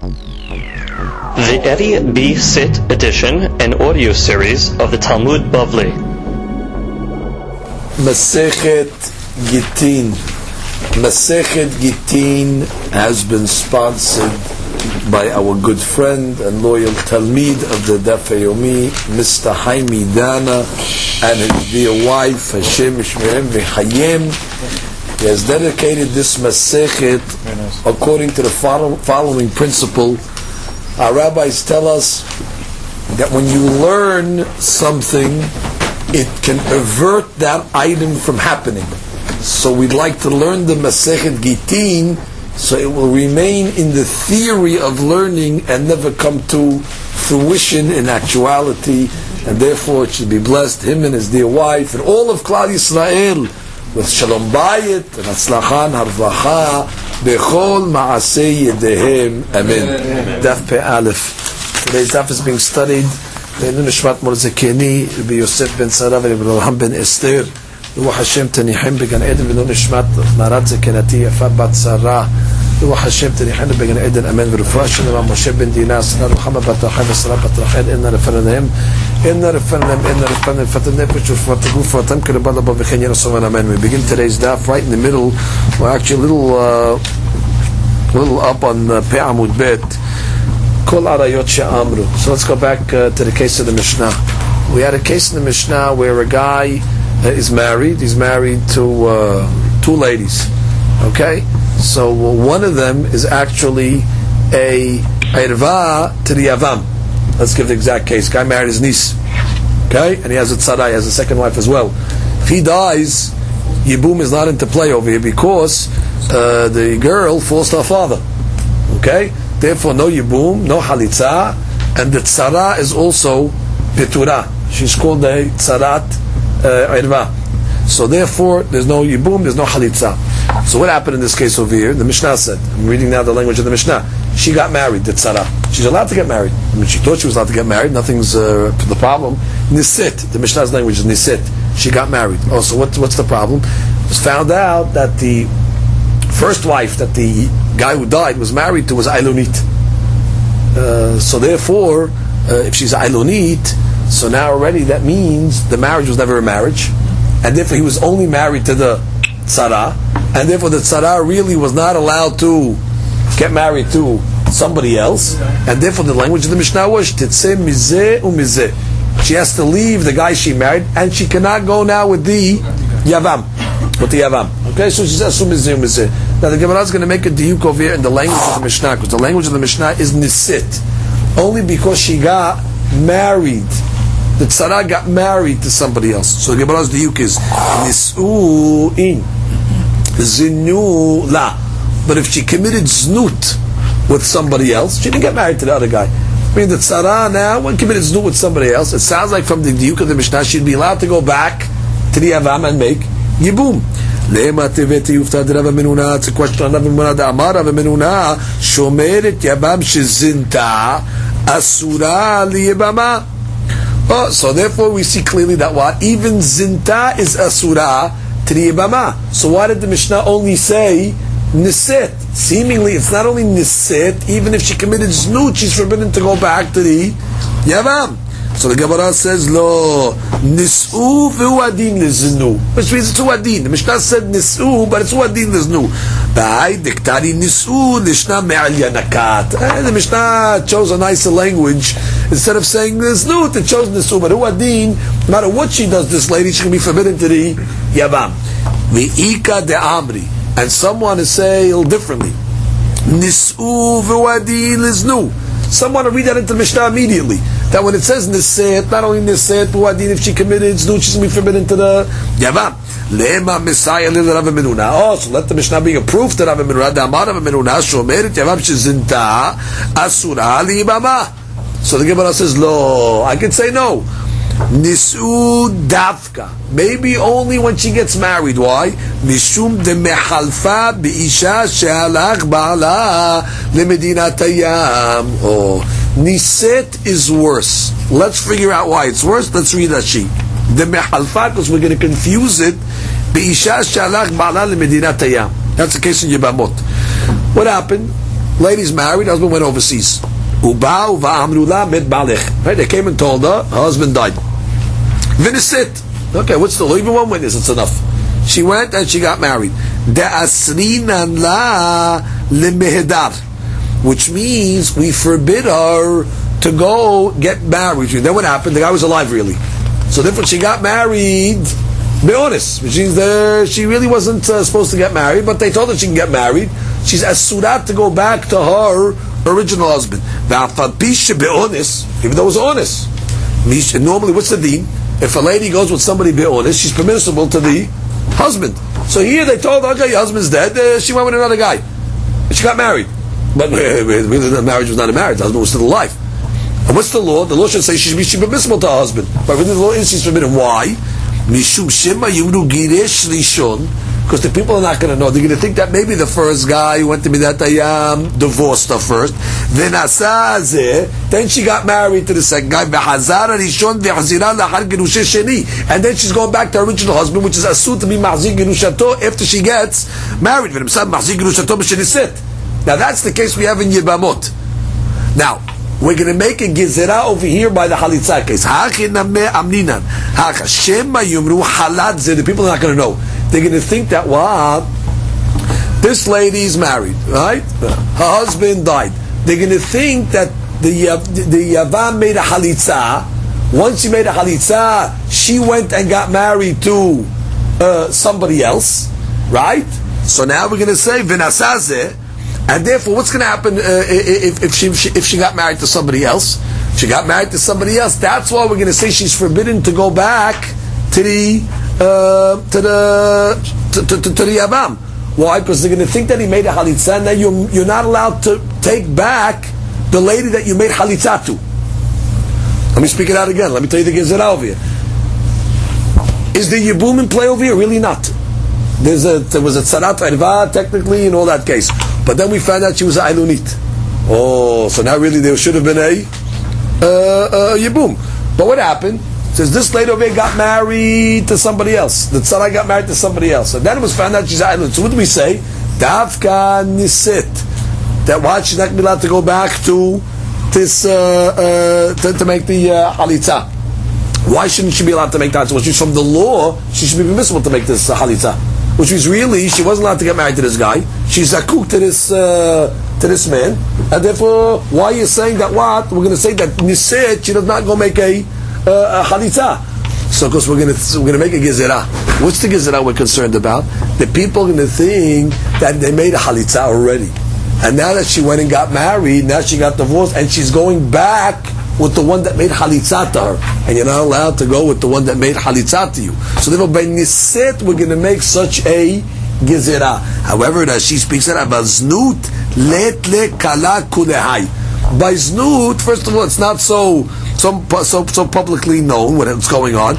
The Eddie B. Sit edition and audio series of the Talmud Bavli. Masechet Gittin. Masechet Gittin has been sponsored by our good friend and loyal Talmid of the Daf Yomi, Mr. Haimi Dana, and his dear wife, Hashem Shmerem V'Chayem. He has dedicated this Masechet according to the following principle. Our rabbis tell us that when you learn something, it can avert that item from happening. So we'd like to learn the Masechet Gittin so it will remain in the theory of learning and never come to fruition in actuality, and therefore it should be blessed, him and his dear wife and all of Klal Yisrael, with Shalom Bayit and Atzlachan Harvacha Bechol Ma'aseh Yedehem. Amen. Daf Pe Aleph. Today's daf is being studied Le'ilun Nishmat Morzekeni, Rabbi Yosef ben Sarah, Rabbi Roham ben Esther, Ruach Hashem Tanihim Began Eden, Le'ilun Nishmat Marat Zekenati Yafat Bat Sarah, Ruach Hashem Tanihim Began Eden, Amen. V'Rufah Shalom Moshe ben Dinah, Sarah Ruchama Bat Rachel, Sarah Bat Rachel, Inna Referenhem, Inna Referenhem, Fatan Nefesh, Fatan Guf, Fatan Kerebala Bavichen Yerasovan. Amen. We begin today's daf right in the middle. We're actually a little up on Pe'amud Bet. Kol Arayot She'amru. So let's go back to the case of the Mishnah. We had a case in the Mishnah where a guy is married. He's married to two ladies. Okay? So one of them is actually a Irva to the Yavam. Let's give the exact case. Guy married his niece. Okay? And he has a tzara, he has a second wife as well. If he dies, Yibum is not into play over here because the girl falls to her father. Okay? Therefore, no Yibum, no Halitza, and the tzara is also Petura. She's called the Tzarat Irva. So therefore, there's no Yibum, there's no Halitza. So what happened in this case over here? The Mishnah said, I'm reading now the language of the Mishnah, she got married, the tzara. She's allowed to get married. I mean, she thought she was allowed to get married, nothing's the problem. Nisit, the Mishnah's language is Nisit. She got married. Oh, so what's the problem? It was found out that the first wife that the guy who died was married to was Ailonit. So therefore, if she's Ailonit, so now already that means the marriage was never a marriage, and therefore he was only married to the tzara, and therefore the tzara really was not allowed to get married to somebody else, and therefore the language of the Mishnah was Titzeh Mizeh Umizeh. She has to leave the guy she married, and she cannot go now with the Yavam. Okay, so she says Umizeh Umizeh. Now the Gemara is going to make a diuk over here in the language of the Mishnah, because the language of the Mishnah is Nisit. Only because she got married, the tzara got married to somebody else. So the Gemara's diuk is Nisu'in Zinu La. But if she committed znut with somebody else, she didn't get married to the other guy. I mean, the tzara now, when committed znut with somebody else, it sounds like from the diuk of the Mishnah, she'd be allowed to go back to the Yavam and make Yibum. It's a question on Rav Menuna. The Amar Rav Menuna shomeret Yavam shezinta asura liyibama. Oh, so therefore we see clearly that what? Even zinta is asura to the Yibama. So why did the Mishnah only say Nisit? Seemingly it's not only Nisit, even if she committed znut, she's forbidden to go back to the Yavam. So the Gemara says, Lo, Nis'u v'hu adin liznu. Which means it's uadin. The Mishnah said Nis'u, but it's uadin liznu. Ba'ai diktari Nis'u lishna me'al yanakat. The Mishnah chose a nicer language. Instead of saying Nis'u, it chose Nis'u. But uadin, no matter what she does, this lady, she can be forbidden to the Yavam. V'ika de amri. And someone is saying a little differently. Nis'u v'hu adin liznu. Someone will read that into the Mishnah immediately. That when it says Niset, not only Niset, Uadin, if she committed znut, she's going to be forbidden to the Yavam. Lema Messiah lil Rav Menuna. Oh, so let the Mishnah be a proof that Rav Menuna, the Amar Rav Menuna, Shomeret Yavam Shezinta, Asura Libama. So the Gemara says, Lo, I can say no. Nisu Davka. Maybe only when she gets married. Why? Mishum de Mehalfa Beisha Shehalach Ba'ala Lemedinat Hayam. Oh, Niset is worse. Let's figure out why it's worse. Let's read that sheet. The Mehalfa, because we're going to confuse it. Beisha Shehalach Ba'ala Lemedinat Hayam. That's the case in Yibamot. What happened? Lady's married, husband went overseas. Right? They came and told her husband died. Vinisit. Okay, what's the law? Even one witness, it's enough. She went and she got married. De'asrinan la limehedar, which means we forbid her to go get married. Then what happened? The guy was alive, really. So therefore, she got married. Be honest, which means she really wasn't supposed to get married, but they told her she can get married. She's asurat to go back to her original husband. Be honest, even though it was honest. Normally, what's the deen? If a lady goes with somebody be honest, she's permissible to the husband. So here they told her, okay, your husband's dead. She went with another guy. She got married. But really, the marriage was not a marriage. The husband was still alive. And what's the law? The law should say she's permissible to her husband. But really the law is she's forbidden. Why? Mishum Shema Yuru Giresh Rishon. Because the people are not going to know. They're going to think that maybe the first guy who went to Midat Hayam divorced her first. Then she got married to the second guy. And then she's going back to her original husband, which is assumed to be Mahzik Gerushato after she gets married. Now that's the case we have in Yibamot. Now, we're going to make a gizera over here by the Halitza case. The people are not going to know. They're going to think that, this lady's married, right? Her husband died. They're going to think that the Yavam made a Halitza. Once she made a Halitza, she went and got married to somebody else, right? So now we're going to say, Vinasazeh. And therefore, what's going to happen if she got married to somebody else? If she got married to somebody else, that's why we're going to say she's forbidden to go back to the Yavam. Why? Because they're going to think that he made a halitza, and now you're not allowed to take back the lady that you made halitza to. Let me speak it out again. Let me tell you the gezerah over here. Is the yibum in play over here? Really not. There was a tzarat erva technically in all that case. But then we found out she was a Ailunit. Oh, so now really there should have been a Yibum. But what happened? It says this lady over here got married to somebody else. The Tzara got married to somebody else. And then it was found out she's a Ailunit. So what do we say? Davka Nisit. That why she's not allowed to go back to this, to make the Halitza. Why shouldn't she be allowed to make that? Well, she's from the law, she should be permissible to make this Halitza. Which means really, she wasn't allowed to get married to this guy. She's zakuk to this man, and therefore, why are you saying that? What we're going to say that niset, she does not go make a halitza. So, of course, we're going to make a gezerah. What's the gezerah we're concerned about? The people are going to think that they made a halitza already, and now that she went and got married, now she got divorced, and she's going back with the one that made halitza to her, and you're not allowed to go with the one that made halitza to you. So therefore, by niset, we're going to make such a gezerah. However, as she speaks it about znut, let le kala kulehai. By znut, first of all, it's not so publicly known what's going on.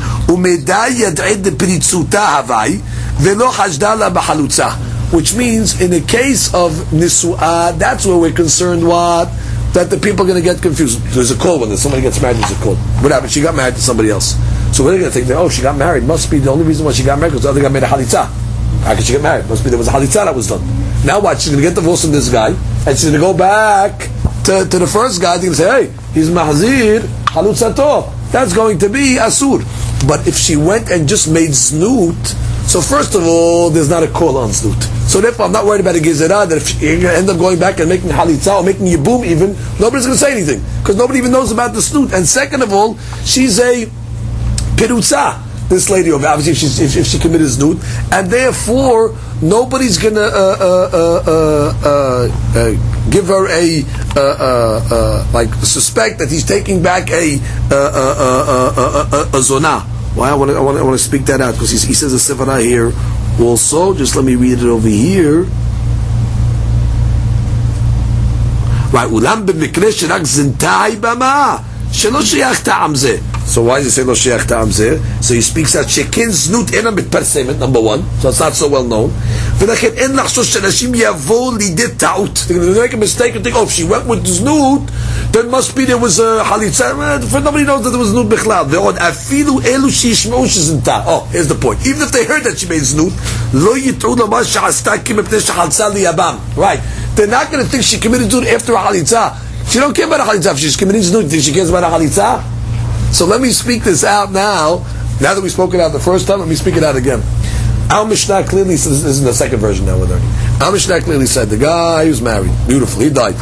Which means, in the case of nisu'ah, that's where we're concerned. What? That the people are going to get confused. There's a call when somebody gets married. There's a call. What happened? She got married to somebody else. So we're going to think that she got married. Must be the only reason why she got married because the other guy made a halitza. How could she get married? Must be there was a halitza that was done. Now what? She's going to get divorced from this guy, and she's going to go back to the first guy. They're going to say, "Hey, he's mahzir halutzato." That's going to be asur. But if she went and just made znut, so first of all, there's not a call on znut. So therefore, I'm not worried about a gezerah that if you end up going back and making halitza or making yibum even, nobody's going to say anything because nobody even knows about the snut. And second of all, she's a pirutza. This lady, obviously, if she committed znut, and therefore nobody's going to give her a suspect that he's taking back a zonah. Why I want to speak that out because he says a sefara here. Also, just let me read it over here. Right, ulam b'mikre sherak zintai bama shelo sheyach ta'am zeh. So why does he say lo sheyach ta'am zeh? So he speaks out shekin znut ena mitparsemet, number one. So it's not so well known. V'lachen en lachshosh shenashim yavo lidit ta'ut. They're going to make a mistake and think, if she went with znut, then must be there was a halitza. For nobody knows that there was znut bichlal. Ve'od afilu elu sheyishmeu shezinta. Oh, here's the point. Even if they heard that she made znut, lo yitru lama sha'asta ki mepnei shechalza liyabam. Right. they're not going to think she committed znut after a halitza. She don't care about a halitza. If she's committing znut, think she cares about a halitza? So let me speak this out now. Now that we spoke it out the first time, let me speak it out again. Our Mishnah clearly says, this is the second version now we're learning. Our Mishnah clearly said, the guy who's married, beautiful, he died.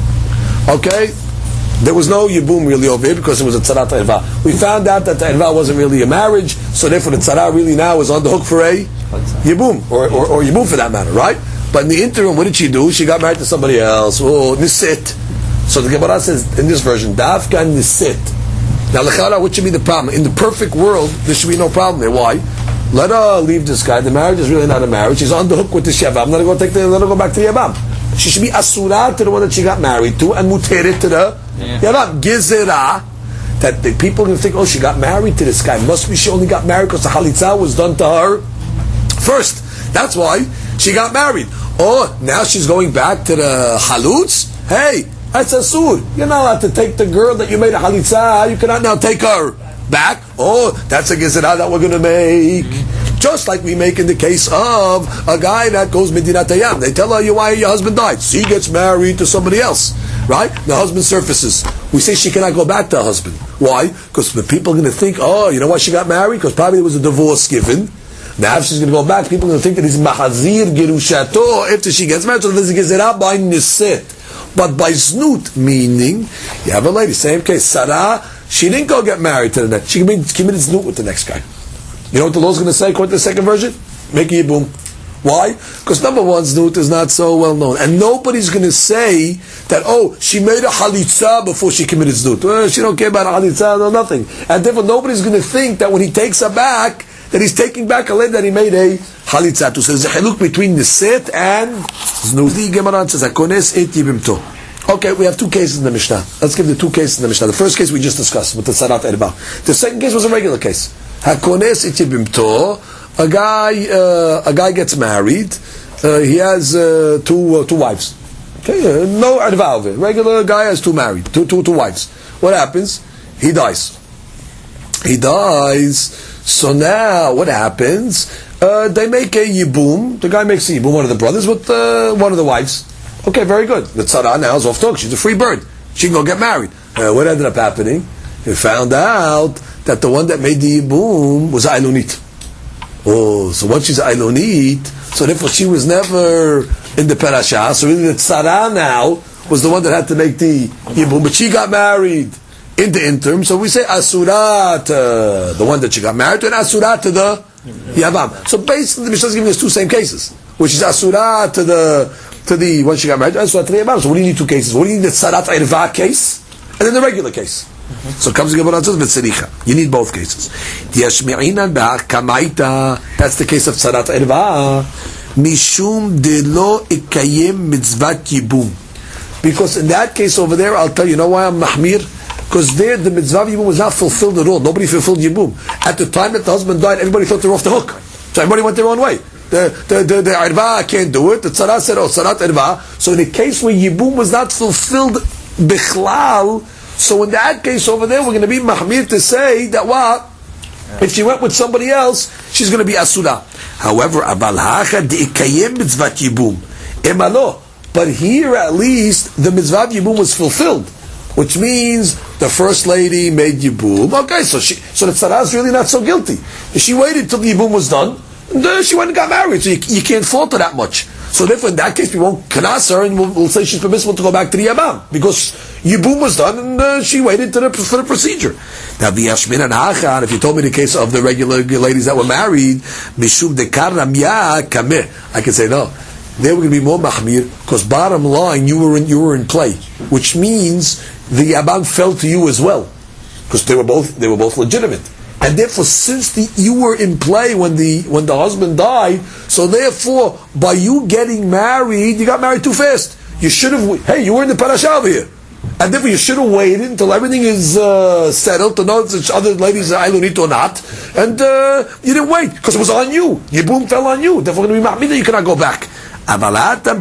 Okay? There was no yibum really over here because it was a tzarat erva. We found out that the erva wasn't really a marriage, so therefore the tzara really now is on the hook for a yibum, or yibum for that matter, right? But in the interim, what did she do? She got married to somebody else. Oh, nisit. So the Gemara says in this version, dafka nisit. Now, l'chara, what should be the problem? In the perfect world, there should be no problem there. Why? Let her leave this guy. The marriage is really not a marriage. She's on the hook with the yavam. Let her go back to the yavam. She should be asura to the one that she got married to, and muteret to the yavam. Gezerah, that the people are going to think, oh, she got married to this guy. Must be she only got married because the halitza was done to her first. That's why she got married. Oh, now she's going back to the halutz? Hey, that's asur. You're not allowed to take the girl that you made a halitza. You cannot now take her back. Oh, that's a gezerah that we're going to make. Just like we make in the case of a guy that goes Medinat Hayam. They tell her why your husband died. She gets married to somebody else. Right? The husband surfaces. We say she cannot go back to her husband. Why? Because the people are going to think, oh, you know why she got married? Because probably there was a divorce given. Now if she's going to go back, people are going to think that he's mahazir gerushato after she gets married. So there's a gezerah by nisit. But by znut, meaning, you have a lady, same case, Sarah, she didn't go get married to the next. She committed znut with the next guy. You know what the law's going to say according to the second version? Make a yibum. Why? Because number one, znut is not so well known. And nobody's going to say that, oh, she made a halitza before she committed znut. Well, she don't care about a halitza, no nothing. And therefore nobody's going to think that when he takes her back, that he's taking back a lady that he made a halitza to. So there's a haluk between the sit and znut. The Gemara says, hakones et yibimto. Okay, we have two cases in the Mishnah. Let's give the two cases in the Mishnah. The first case we just discussed with the tzarat erba. The second case was a regular case. Hakones et yibimto. A guy gets married. He has two wives. Okay, no erva over. Regular guy has two wives. What happens? He dies. So now, what happens? They make a yibum. The guy makes a yibum, one of the brothers, with one of the wives. Okay, very good. The tzara now is off the hook. She's a free bird. She can go get married. What ended up happening? He found out that the one that made the yibum was Ailonit. Oh, so once she's Ailonit, so therefore she was never in the parasha. So really the tzara now was the one that had to make the yibum, but she got married in the interim. So we say asura to the one that she got married to, and asura to the yavam. So basically the Mishnah is giving us two same cases, which is asura to the one she got married to, and asura to the yavam. So what do you need two cases? What do you need? The tzarat erva case, and then the regular case. So comes the Gemara and says v'tzericha. You need both cases. That's the case of tzarat erva. Mishum delo ikayem mitzvat yibum. Because in that case over there, I'll tell you, know why I'm mahmir? Because there the mitzvah of yibum was not fulfilled at all. Nobody fulfilled yibum. At the time that the husband died, everybody thought they were off the hook. So everybody went their own way. The erva can't do it. The tzara said, oh, tzarat erva. So in a case where yibum was not fulfilled bichlal, so in that case over there, we're going to be mahmir to say that what? If she went with somebody else, she's going to be asura. However, abal hacha deikayem mitzvat yibum emalo. But here at least the mitzvah yibum was fulfilled, which means the first lady made yibum. Okay, so the tzara is really not so guilty. She waited till the yibum was done, and she went and got married. So you can't fault her that much. So therefore, in that case, we won't kanas her, and we'll say she's permissible to go back to the yabam because yibum was done, and she waited for the procedure. Now, if you told me the case of the regular ladies that were married, mishum dekar ramya kameh, I can say no. They were going to be more mahmir because bottom line, you were in play, which means the yabam fell to you as well because they were both legitimate. And therefore, since you were in play when the husband died, so therefore, by you getting married, you got married too fast. You should have. Hey, you were in the parasha over here, and therefore you should have waited until everything is settled to know if other ladies are Ailonit or not. And you didn't wait because it was on you. Yibum fell on you. Therefore, going to be mahmir. You cannot go back. But in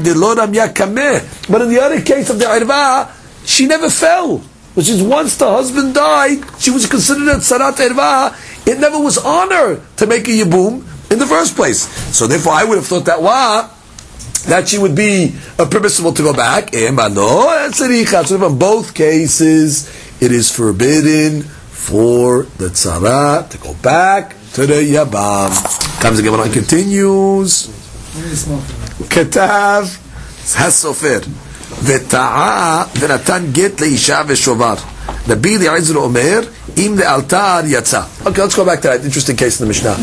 the other case of the erva, she never fell. Which is once the husband died, she was considered a tzarat erva. It never was on her to make a yibum in the first place. So therefore, I would have thought that that she would be permissible to go back. So in both cases, it is forbidden for the tzara to go back to the Yabam. Comes the Gemara continues. Ketav Hasofer Veta'a Venatan Get Leisha Veshovar. Nabi Li'izr Omer Im Le'altar Yatsa. Okay, let's go back to that interesting case in the Mishnah.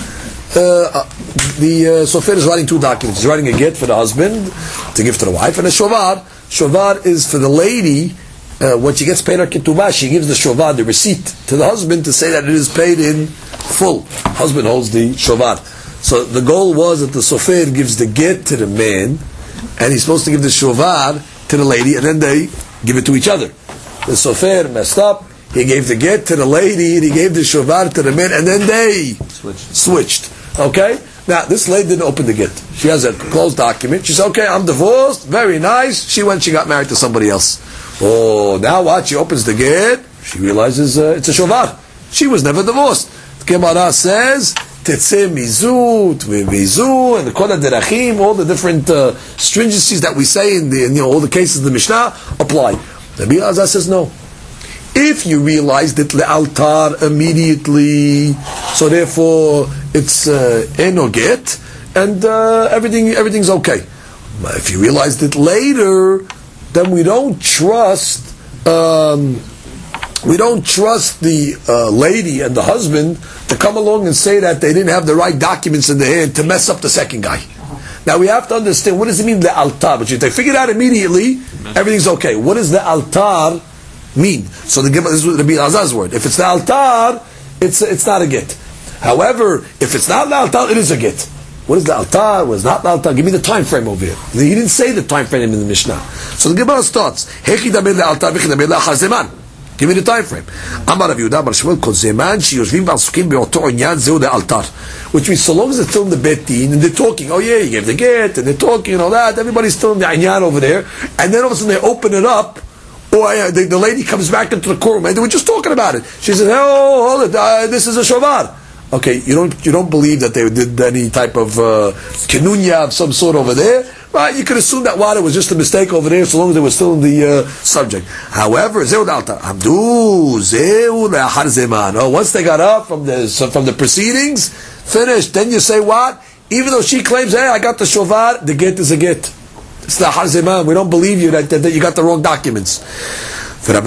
The Sofer is writing two documents. He's writing a get for the husband to give to the wife, and a shovar. Shovar is for the lady. When she gets paid her ketubah, she gives the shovar, the receipt, to the husband to say that it is paid in full. Husband holds the shovar. So the goal was that the Sofer gives the get to the man, and he's supposed to give the shovar to the lady, and then they give it to each other. The Sofer messed up. He gave the get to the lady, and he gave the shovar to the man, and then they switched. Okay? Now, this lady didn't open the get. She has a closed document. She said, okay, I'm divorced. Very nice. She got married to somebody else. Oh, now what? She opens the get. She realizes it's a shovar. She was never divorced. The Gemara says, Tetzeh mizut, mizu, and the kol derachim, all the different stringencies that we say in all the cases of the Mishnah apply. Rabbi Elazar says no. If you realize that le'altar immediately, so therefore it's eno get, and everything's okay. But if you realize it later, then we don't trust the lady and the husband to come along and say that they didn't have the right documents in their hand to mess up the second guy. Now we have to understand, what does it mean le'altar? But if they figure it out immediately, everything's okay. What does le'altar mean? So this is Rabbi Elazar's word. If it's the altar, it's not a get. However, if it's not the altar, it is a get. What is the altar? What is not the altar? Give me the time frame over here. He didn't say the time frame in the Mishnah. So the Gemara starts. Give me the time frame. Which means so long as they're still in the bet din and they're talking, oh yeah, you gave the get, and they're talking and all that, everybody's still in the inyan over there, and then all of a sudden they open it up, or the lady comes back into the courtroom, and they were just talking about it. She says, "Oh, hold it, this is a shovar." Okay, you don't believe that they did any type of kenunya of some sort over there, right? You could assume that water was just a mistake over there, so long as they were still in the subject. However, zeu dalta amdu zeu le'achar zeman. Oh, once they got up from the proceedings, finished. Then you say what? Even though she claims, "Hey, I got the shovar," the get is a get. It's the harzeman. We don't believe you that you got the wrong documents. A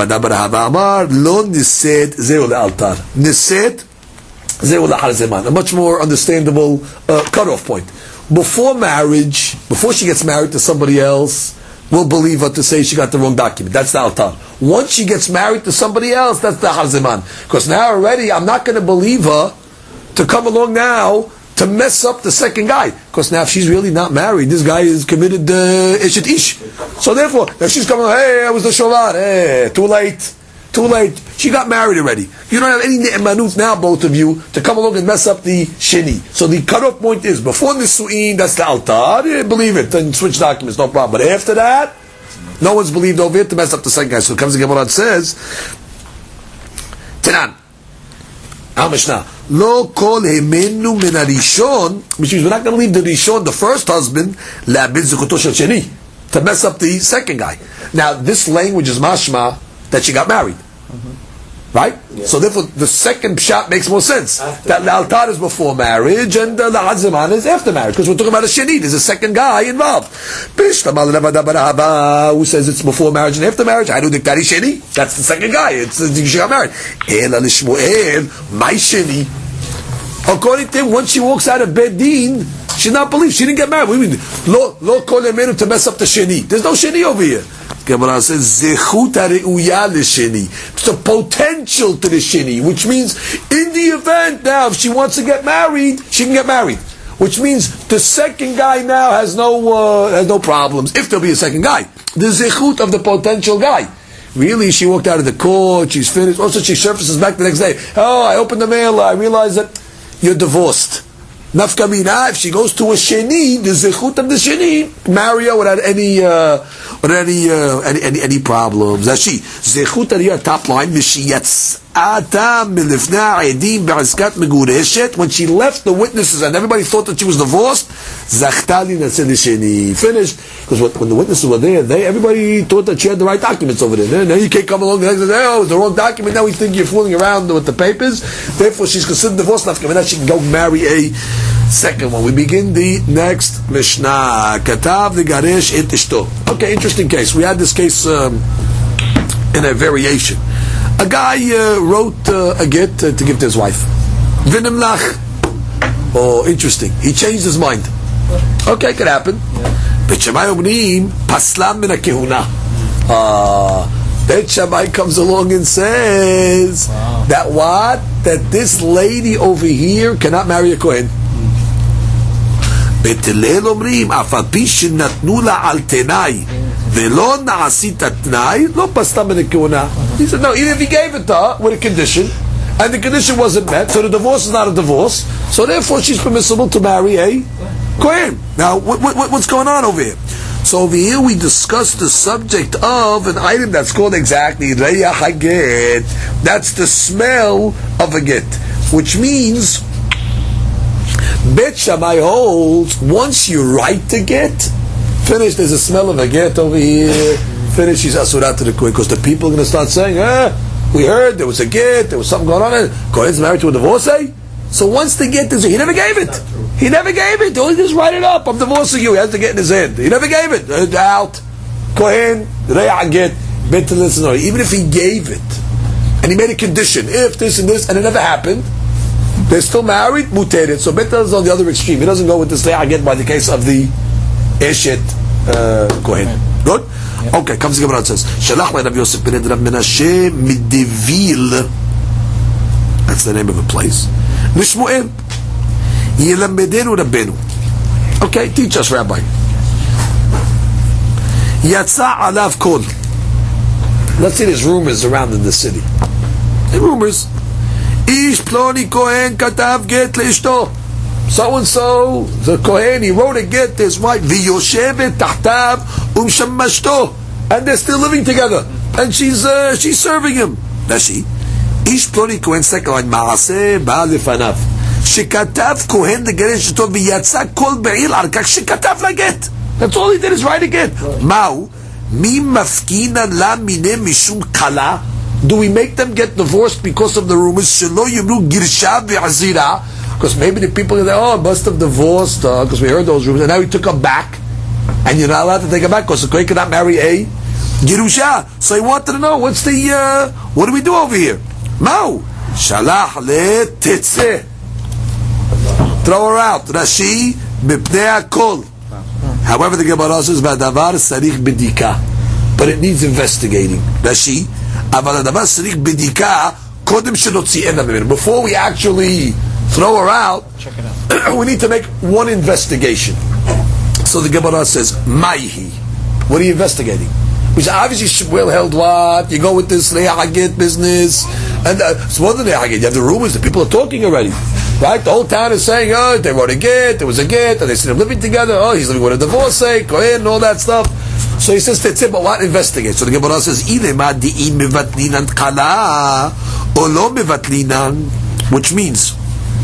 much more understandable cutoff point. Before marriage, before she gets married to somebody else, we'll believe her to say she got the wrong document. That's the altar. Once she gets married to somebody else, that's the harzeman. Because now already, I'm not going to believe her to come along now to mess up the second guy, because now if she's really not married, this guy is committed ishet ish. So therefore, if she's coming, hey, I was the shovar, hey, too late. She got married already. You don't have any ne'emanut now, both of you, to come along and mess up the sheni. So the cutoff point is, before nisu'in, that's the altar, believe it, and switch documents, no problem. But after that, no one's believed over it to mess up the second guy. So it comes to Gemara and says, Tenan, Al-Mishnah, Lo kol hemenu min harishon, which means we're not going to leave the rishon, the first husband, la'abid zikuto shel sheni, to mess up the second guy. Now, this language is mashma that she got married. Right? Yeah. So therefore, the second pshat makes more sense. That the altar is before marriage, and the hazeman is after marriage, because we're talking about a sheni. There's a second guy involved. Who says it's before marriage and after marriage? I do diktari sheni. That's the second guy. She got married. Ela lishmuel, my sheni. According to him, once she walks out of bed din, she's not believed. She didn't get married. What do you mean? Lo kol emenu to mess up the sheni. There's no sheni over here. Gemara says zechut hareuya l'sheni. It's a potential to the sheni, which means in the event now, if she wants to get married, she can get married. Which means the second guy now has no problems. If there'll be a second guy, the zechut of the potential guy. Really, she walked out of the court. She's finished. Also, she surfaces back the next day. Oh, I opened the mail. I realized that you're divorced. Nafka mina, if she goes to a sheni, the zechut of the sheni, marry her without any problems. That's she. Zechut aliyah, top line, mishiyatz When she left the witnesses and everybody thought that she was divorced, finished. Because when the witnesses were there, everybody thought that she had the right documents over there. Now you can't come along and say, oh, it's the wrong document. Now we think you're fooling around with the papers. Therefore, she's considered divorced. Now she can go marry a second one. We begin the next Mishnah. Katav v'garesh et ishto. Okay, interesting case. We had this case in a variation. A guy wrote a get to give to his wife. V'nimlach. Oh, interesting. He changed his mind. Okay, could happen. Bet Shammai omrim paslam min hakehuna. Bet Shammai comes along and says that what? That this lady over here cannot marry a Kohen. Bet Hillel omrim af al pi shenatnu la al tenai velo na'asit atnai lo paslam min hakehuna. He said no, even if he gave it to her with a condition, and the condition wasn't met, so the divorce is not a divorce, so therefore she's permissible to marry a Kohen. Now, what's going on over here? So over here we discuss the subject of an item that's called exactly Reya Haget. That's the smell of a get, which means Bet Shammai holds once you write the get, finish. There's a smell of a get over here. Finish. She's asurat to the Kohen because the people are going to start saying, we heard there was a get, there was something going on. Kohen's married to a divorcee. So once the get is, he never gave it. He never gave it. Don't just write it up. I'm divorcing you. He has to get in his hand. He never gave it. Out. Kohen, Reya get, bet to listen. Even if he gave it, and he made a condition, if this and this, and it never happened, they're still married, muteret. So bet is on the other extreme. He doesn't go with this Reya get by the case of the Eshet Kohen. Good? Yep. Okay, comes the Gemara and says, Shalach Rav Yosef ben Rav Menashe Midevil. That's the name of a place. Nishmuel. Yelamedenu Rabbenu. Okay, teach us, Rabbi. Yatsa alav kol. Let's say there's rumors around in the city. The rumors. Ish ploni Kohen katav get leishto. So and so, the Kohen, he wrote a get to his wife. V'yoshevet tahtav umshamashto. And they're still living together. And she's serving him. That's she. Ish ploni Kohen second line. Maaseh ba'al lefanav. Shekatav Kohen the get shto v'yatsa kol be'il arkak shekatav la get. That's all he did is write a get. Ma'u mi mafkina la mine mishum kala. Do we make them get divorced because of the rumors? Shelo yimru girsha ve'azira. Because maybe the people are there, must have divorced because we heard those rumors, and now he took her back, and you're not allowed to take her back because the Kohen cannot marry a Girusha. So he wanted to know, what do we do over here? Mau Shalah le Tetze. Throw her out. Rashi Mipnei Kol. However, the Gemara says, Vadavar Sarich Bidika. But it needs investigating. Rashi, Aval Davar Sarich Bidika, Kodem Shenotzi Ena Mimenu. Before we actually throw her out, check it out. We need to make one investigation. So the Gemara says, Maihi. What are you investigating? Which obviously Shmuel held what? You go with this Reya Haget business, and it's more than Reya Haget. You have the rumors, the people are talking already, right? The whole town is saying, they wrote a get, there was a get, and they see them living together. He's living with a divorcee, Kohen, and all that stuff. So he says, Tetzeh, but what? Investigate. So the Gemara says, Ilema di'i mevatlinan kala, or lo mevatlinan, which means,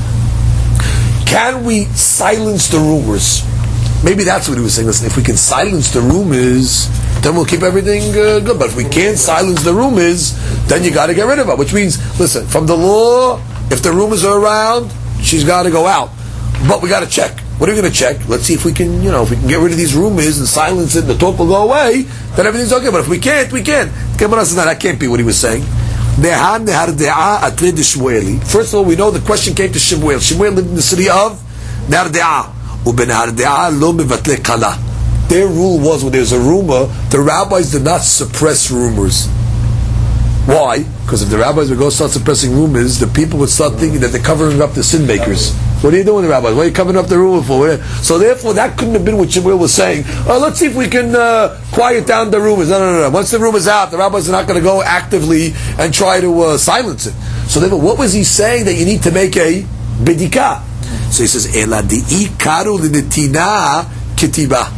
can we silence the rumors? Maybe that's what he was saying. Listen, if we can silence the rumors, then we'll keep everything good. But if we can't silence the rumors, then you got to get rid of her. Which means, listen, from the law, if the rumors are around, she's got to go out. But we got to check. What are we going to check? Let's see if we can, if we can get rid of these rumors and silence it, and the talk will go away. Then everything's okay. But if we can't, we can't. Gemara says, no, that can't be what he was saying. First of all, we know the question came to Shemuel. Shemuel lived in the city of Narde'ah. Their rule was, when there's a rumor, the rabbis did not suppress rumors. Why? Because if the rabbis would go start suppressing rumors, the people would start thinking that they're covering up the sin makers. What are you doing, rabbis? What are you covering up the rumor for? So therefore, that couldn't have been what Shemuel was saying. Let's see if we can quiet down the rumors. No. Once the rumor's out, the rabbis are not going to go actively and try to silence it. So therefore, what was he saying? That you need to make a bidika. So he says, Ela di'i karu l'netina kitiba.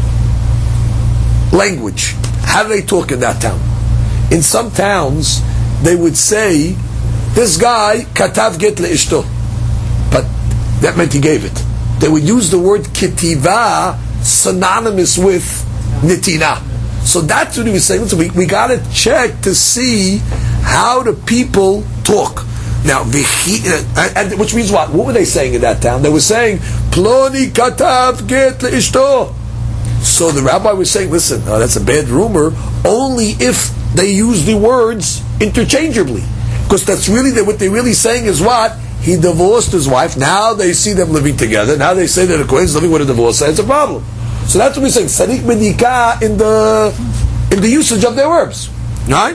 Language. How do they talk in that town? In some towns, they would say, this guy katav get leishto, but that meant he gave it. They would use the word ketiva synonymous with nitina. So that's what he was saying. So we got to check to see how the people talk. Now, which means what? What were they saying in that town? They were saying, Ploni katav get leishto. So the rabbi was saying, listen, that's a bad rumor, only if they use the words interchangeably. Because that's really, what they're really saying is what? He divorced his wife, now they see them living together, now they say that a Kohen is living with a divorcee, it's a problem. So that's what we're saying, Sarik Medika in the usage of their verbs. Right?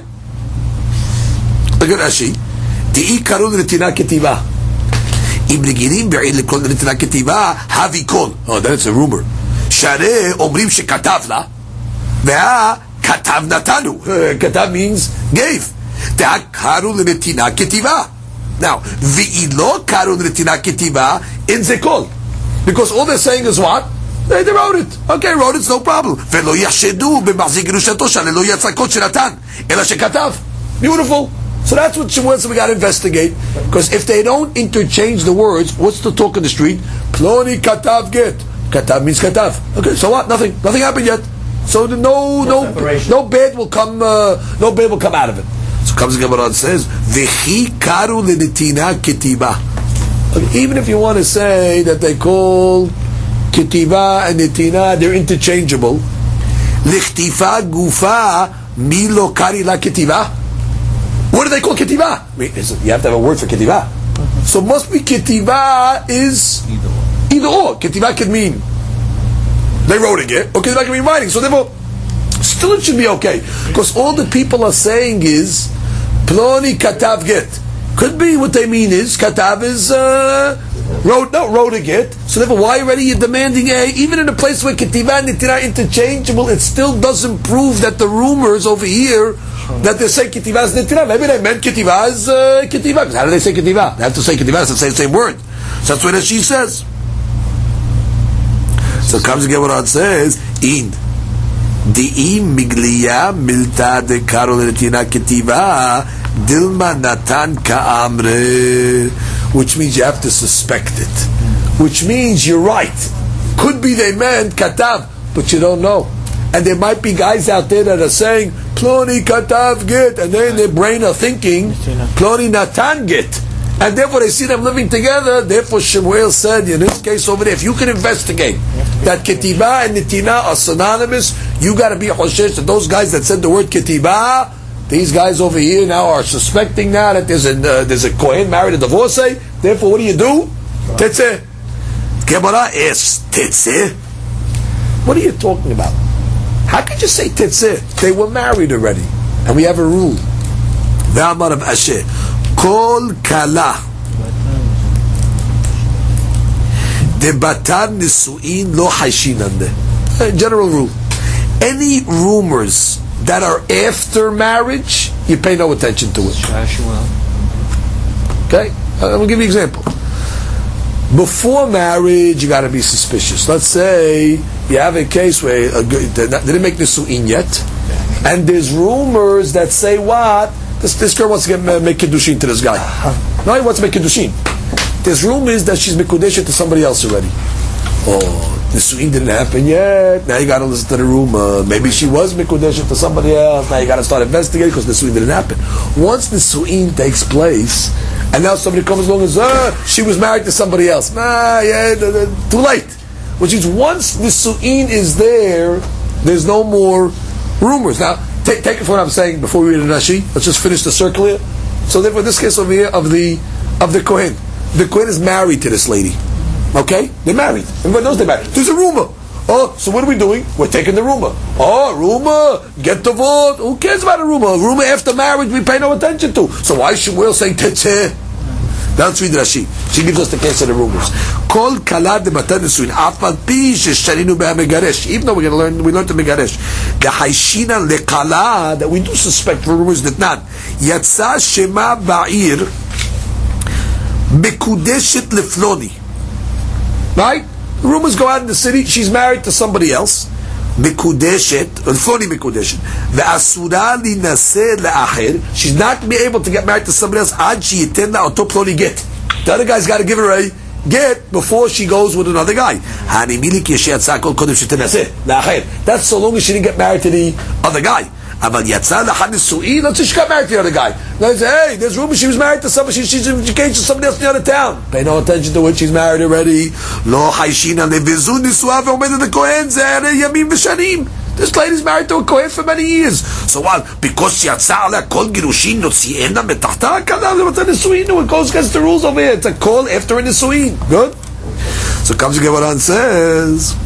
Look at Rashi. Ti'i karun retina ketiva. Im regilim be'il lekol retina ketiva, havi kol. Oh, that's a rumor. Share omrim shekatav la, ve'a katav natanu. Katav means gave. Te'a karun retina ketiva. Now, ve'ilo karun retina ketiva in zekol. Because all they're saying is what? They wrote it. Okay, wrote it's no problem. Ve'lo yashedu b'machzik gerushato shalelo yatzakot shenatan ela shekatav. Beautiful. So that's what Shemuel said we got to investigate. Because if they don't interchange the words, what's the talk in the street? Ploni katav get. Katav means katav. Okay, so what? Nothing happened yet. So no bad will come. No bad will come out of it. So comes the Gemara and says, "V'chi karu lenitina ketiba." Even if you want to say that they call ketiva and nitina, they're interchangeable. Lichtifa gufa milo kari la ketiva. What do they call ketiva? You have to have a word for ketiva. So must be ketiva is either or. Ketiva could mean they wrote it, or ketiva can mean writing. So therefore, still it should be okay. Because all the people are saying is ploni katav get. Could be what they mean is katav is wrote a get. So therefore, why already you're demanding a? Even in a place where ketiva and nitina are interchangeable, it still doesn't prove that the rumors over here that they say ketiva is nitina. Maybe they meant ketiva is ketiva. Because how do they say ketiva? They have to say ketiva. It's the same word. So that's what she says. So comes again what it says in Di'i migliya milta de karo nitina ketiva dilma natan ka'amre, which means you have to suspect it. Which means you're right. Could be they meant katav, but you don't know. And there might be guys out there that are saying ploni katav get, and they in their brain are thinking ploni natan get, and therefore they see them living together. Therefore Shemuel said in this case over there, if you can investigate that ketiva and nitina are synonymous, you got to be choshesh that those guys that said the word ketiva, these guys over here now are suspecting now that there's a Kohen married a divorcee. Therefore, what do? Tetzeh. Gemara is tetzeh. What are you talking about? How could you say tetzeh? They were married already, and we have a rule. Ve'amar of Asher, kol kala debatar nisuin lo haishinande. General rule. Any rumors that are after marriage, you pay no attention to it. Okay? I'll give you an example. Before marriage, you got to be suspicious. Let's say you have a case where they didn't make nisuin yet, and there's rumors that say what? This girl wants to make kiddushin to this guy. No, he wants to make kiddushin. There's rumors that she's mekudeshet to somebody else already. Oh, nisuin didn't happen yet. Now you got to listen to the rumor. Maybe she was mekudeshet to somebody else. Now you got to start investigating because nisuin didn't happen. Once nisuin takes place, and now somebody comes along and says, she was married to somebody else. Too late. Which is once nisuin is there, there's no more rumors. Now, take it from what I'm saying before we read the Rashi. Let's just finish the circle here. So therefore, this case over here of the Kohen. The Kohen is married to this lady. Okay? They're married. Everybody knows they're married. There's a rumor. Oh, so what are we doing? We're taking the rumor. Oh, rumor, get the vote. Who cares about a rumor? A rumor after marriage we pay no attention to. So why should Shemuel say tetzeh? Now let's read Rashi. She gives us the case of the rumors. Kol kala de matan nisuin afal pi shesharinu be'amegaresh. Even though we learned to megaresh. The haishina lekala that we do suspect for rumors that not. Yatsa shema ba'ir mekudeshet lefloni. Right? Rumors go out in the city. She's married to somebody else. מקודשת, לפני מקודשת, ואסורה להינשא לאחר, she's not going to be able to get married to somebody else עד שייתן לה אותו פלוני גט. The other guy's got to give her a get before she goes with another guy. הנימילי כשיצא הכל קודם שתנסה לאחר. That's so long as she didn't get married to the other guy. אבל יצא לאחר נישואין, let's say she got married to the other guy. Now they say, hey, there's rumors she was married to somebody, she's engaged to somebody else in the other town. Pay no attention to it, she's married already. לא חיישינא לבזו נישואיו ועומדת לכהן, זה הרי ימים ושנים. This lady's married to a Kohen for many years. So what? Because שיצא עליה כל גירושין נוציאנה מתחתה כלה לבטל נישואין. It goes against the rules over here. It's a call after a נישואין. Good? So comes again what on says.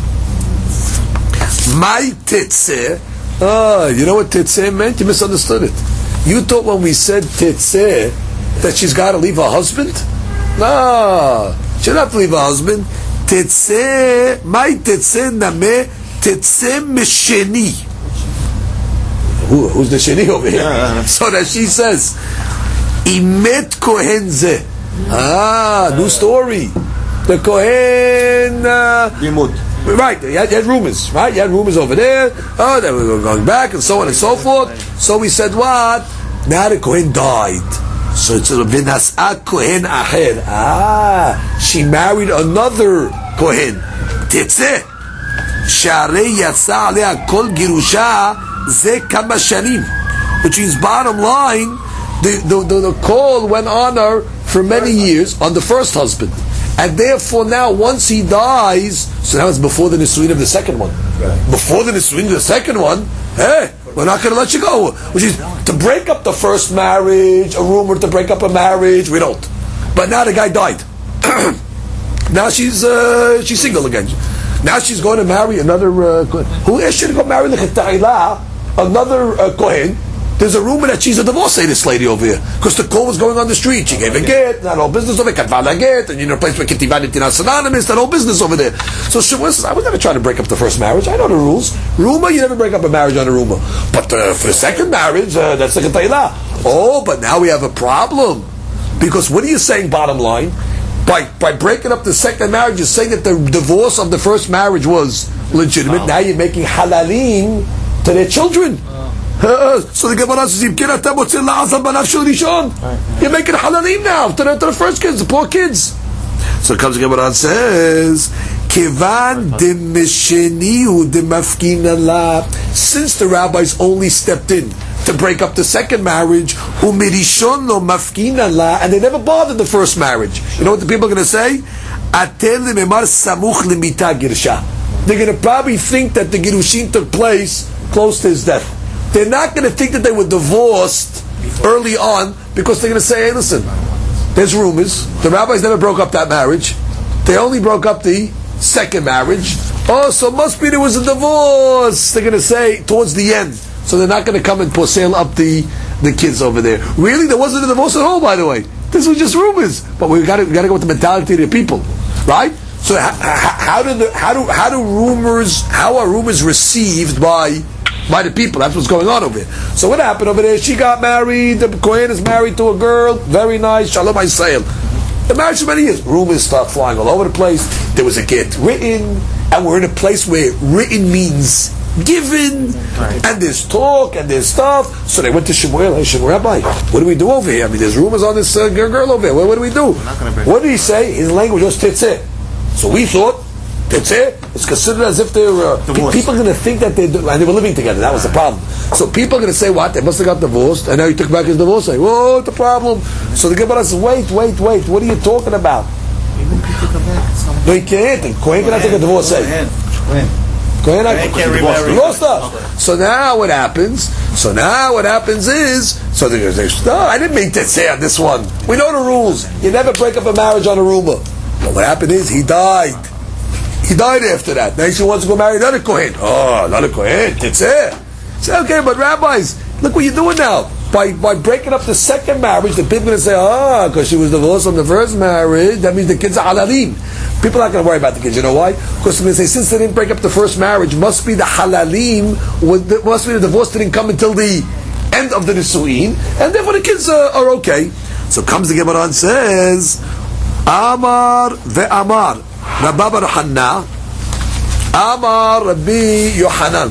My tetzeh. You know what tetzeh meant? You misunderstood it. You thought when we said tetzeh that she's got to leave her husband? No. She doesn't have to leave her husband. Tetzeh. My tetzeh nameh. Tetzeh mesheni. Who's the sheni over here? So that she says, Imet kohen ze. New story. The kohen. Right, you had rumors, right? You had rumors over there. Oh, they were going back and so on and so forth. So we said what? Now the kohen died. So it's v'nas'a kohen acher. She married another kohen. Tetzeh. שהרי יצא עליה כל גירושה זה כמה שנים, which means bottom line the call went on her for many years on the first husband, and therefore now once he dies, so now it's before the nisuin of the second one, before the nisuin of the second one, hey, we're not going to let you go, which is to break up the first marriage, a rumor to break up a marriage, we don't, but now the guy died. Now she's single again. Now she's going to marry another who is she to go marry another Kohen? There's a rumor that she's a divorcee, this lady over here, because the call was going on the street. She gave a get, that whole business over there, katvala get, and you know, place where kitivan itinas anonymous, that whole business over there. So she was, I was never trying to break up the first marriage. I know the rules. Rumor, you never break up a marriage on a rumor. But for the second marriage, that's the katayla. Oh, but now we have a problem, because what are you saying? Bottom line. By breaking up the second marriage, you're saying that the divorce of the first marriage was legitimate. Now you're making halalim to their children. So the Gemara says, you're making halalim now to the first kids, the poor kids. So it comes the Gemara and says, since the rabbis only stepped in to break up the second marriage, and they never bothered the first marriage. You know what the people are going to say? They're going to probably think that the Girushin took place close to his death. They're not going to think that they were divorced early on, because they're going to say, hey, listen, there's rumors. The rabbis never broke up that marriage. They only broke up the second marriage. Oh, so must be there was a divorce. They're going to say towards the end. So they're not going to come and posel up the kids over there. Really, there wasn't a divorce at all, by the way. This was just rumors. But we got to go with the mentality of the people, right? So how are rumors received by the people? That's what's going on over here. So what happened over there? She got married. The Kohen is married to a girl. Very nice. Shalom Yisrael. The marriage for many years. Rumors start flying all over the place. There was a get written, and we're in a place where written means given, and there's talk and there's stuff. So they went to Shemuel. Hey, Shemuel Rabbi, what do we do over here? I mean, there's rumors on this girl over here. What do we do? What did he say? His language was tetzeh. So we thought tetzeh is considered as if they're people are going to think that and they were living together. That was the problem. So people are going to say, what? They must have got divorced, and now he took back his divorce. Say, whoa, what's the problem? So the Gemara says, wait. What are you talking about? No, he can't. Kohen cannot take a divorce. Say. So now what happens? Is no, I didn't mean to say on this one. We know the rules. You never break up a marriage on a rumor. But what happened is he died. He died after that. Now she wants to go marry another Kohen. Oh, another Kohen. Say, okay, but rabbis, look what you're doing now. By breaking up the second marriage, the people are going to say, because she was divorced from the first marriage, that means the kids are halalim. People are not going to worry about the kids. You know why? Because they're going to say, since they didn't break up the first marriage, must be the halalim, must be the divorce didn't come until the end of the nisuin, and therefore the kids are okay. So comes the Gemara and says, Amar ve'amar, Rabba bar Hanna, Amar Rabbi Yohanan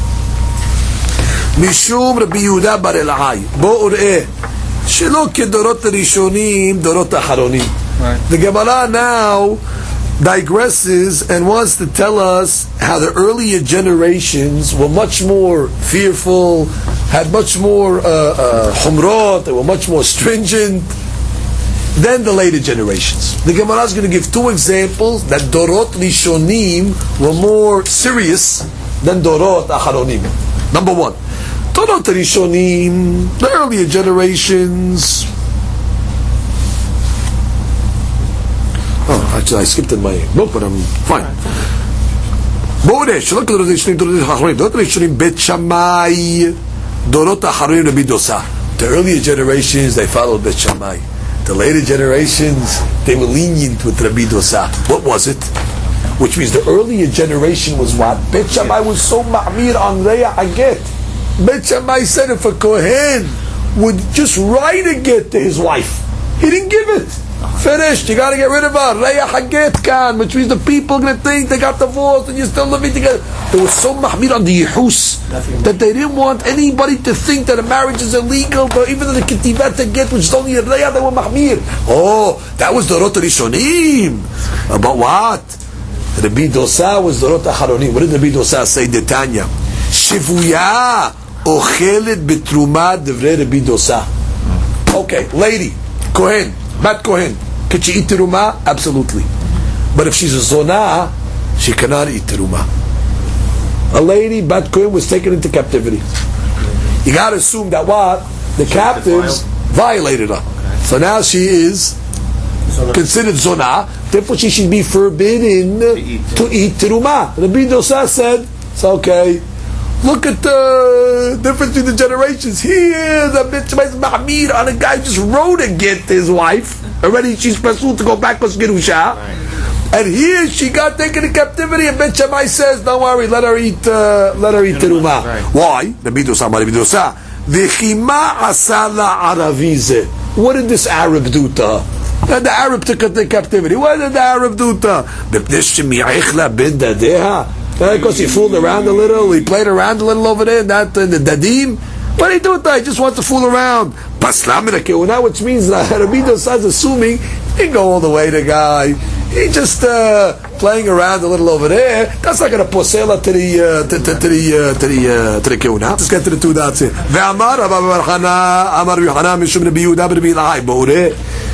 Mishum Rabbi Yehuda bar Elahai Bo ur'eh Shelo kedorot rishonim dorot acharonim. The Gemara now digresses and wants to tell us how the earlier generations were much more fearful, had much more humrot, they were much more stringent than the later generations. The Gemara is going to give two examples that dorot rishonim were more serious than dorot acharonim. Number one, dorot rishonim, the earlier generations. Oh, actually, I skipped in my book, but I'm fine. Boresh, look at the dorot rishonim, Bet Shammai, dorot acharonim Rabbi Dosa. The earlier generations, they followed Bet Shammai. The later generations, they were lenient with Rabbi Dosa. What was it? Which means the earlier generation was what? Bet Shammai was so ma'mir on Reya Haget. Bet Shammai said if a Kohen would just write a get to his wife, he didn't give it. Finished. You got to get rid of her. Reya Haget kan, which means the people are going to think they got divorced and you're still living together. They were so mahmir on the Yehus that they didn't want anybody to think that a marriage is illegal, but even though the Ketivat get, which is only a Reya, they were mahmir. Oh, that was the Dorot Rishonim. About what? Rabbi Dosa was the Dorot Acharonim. What did Rabbi Dosa say? Detanya. Shivuya ochelet betruma devrei Rabbi Dosa. Okay, lady, Kohen, Bat Kohen, could she eat teruma? Absolutely. But if she's a zonah, she cannot eat teruma. A lady, Bat Kohen, was taken into captivity. You got to assume that what? The captives violated her. So now she is considered zonah, therefore she should be forbidden to eat teruma. Rabbi Dosa said, it's okay. Look at the difference between the generations. Here, the bitch Mahmir on a guy who just wrote a get to his wife. Already she's pursued to go back with Gerusha. And here she got taken into captivity, and Bet Shammai says, don't worry, let her eat teruma. Why? Rabbi Dosa, Rabbi Dosa. V'chima asala aravize. What did this Arab do to her? The Arab took her to captivity. What did the Arab do to her? Because he fooled around a little, he played around a little over there, not in the dadim. What did he do with that? He just wants to fool around. Now, which means that Rabbi Dosa is assuming he didn't go all the way, the guy. He just playing around a little over there. That's not going to posela to the keuna. Let's get to the two dots here. Ve'amar Rabbi Hana, Amar Yohanan, Mishum Rabbi Yehuda, Rabbi Elahai, Boreh.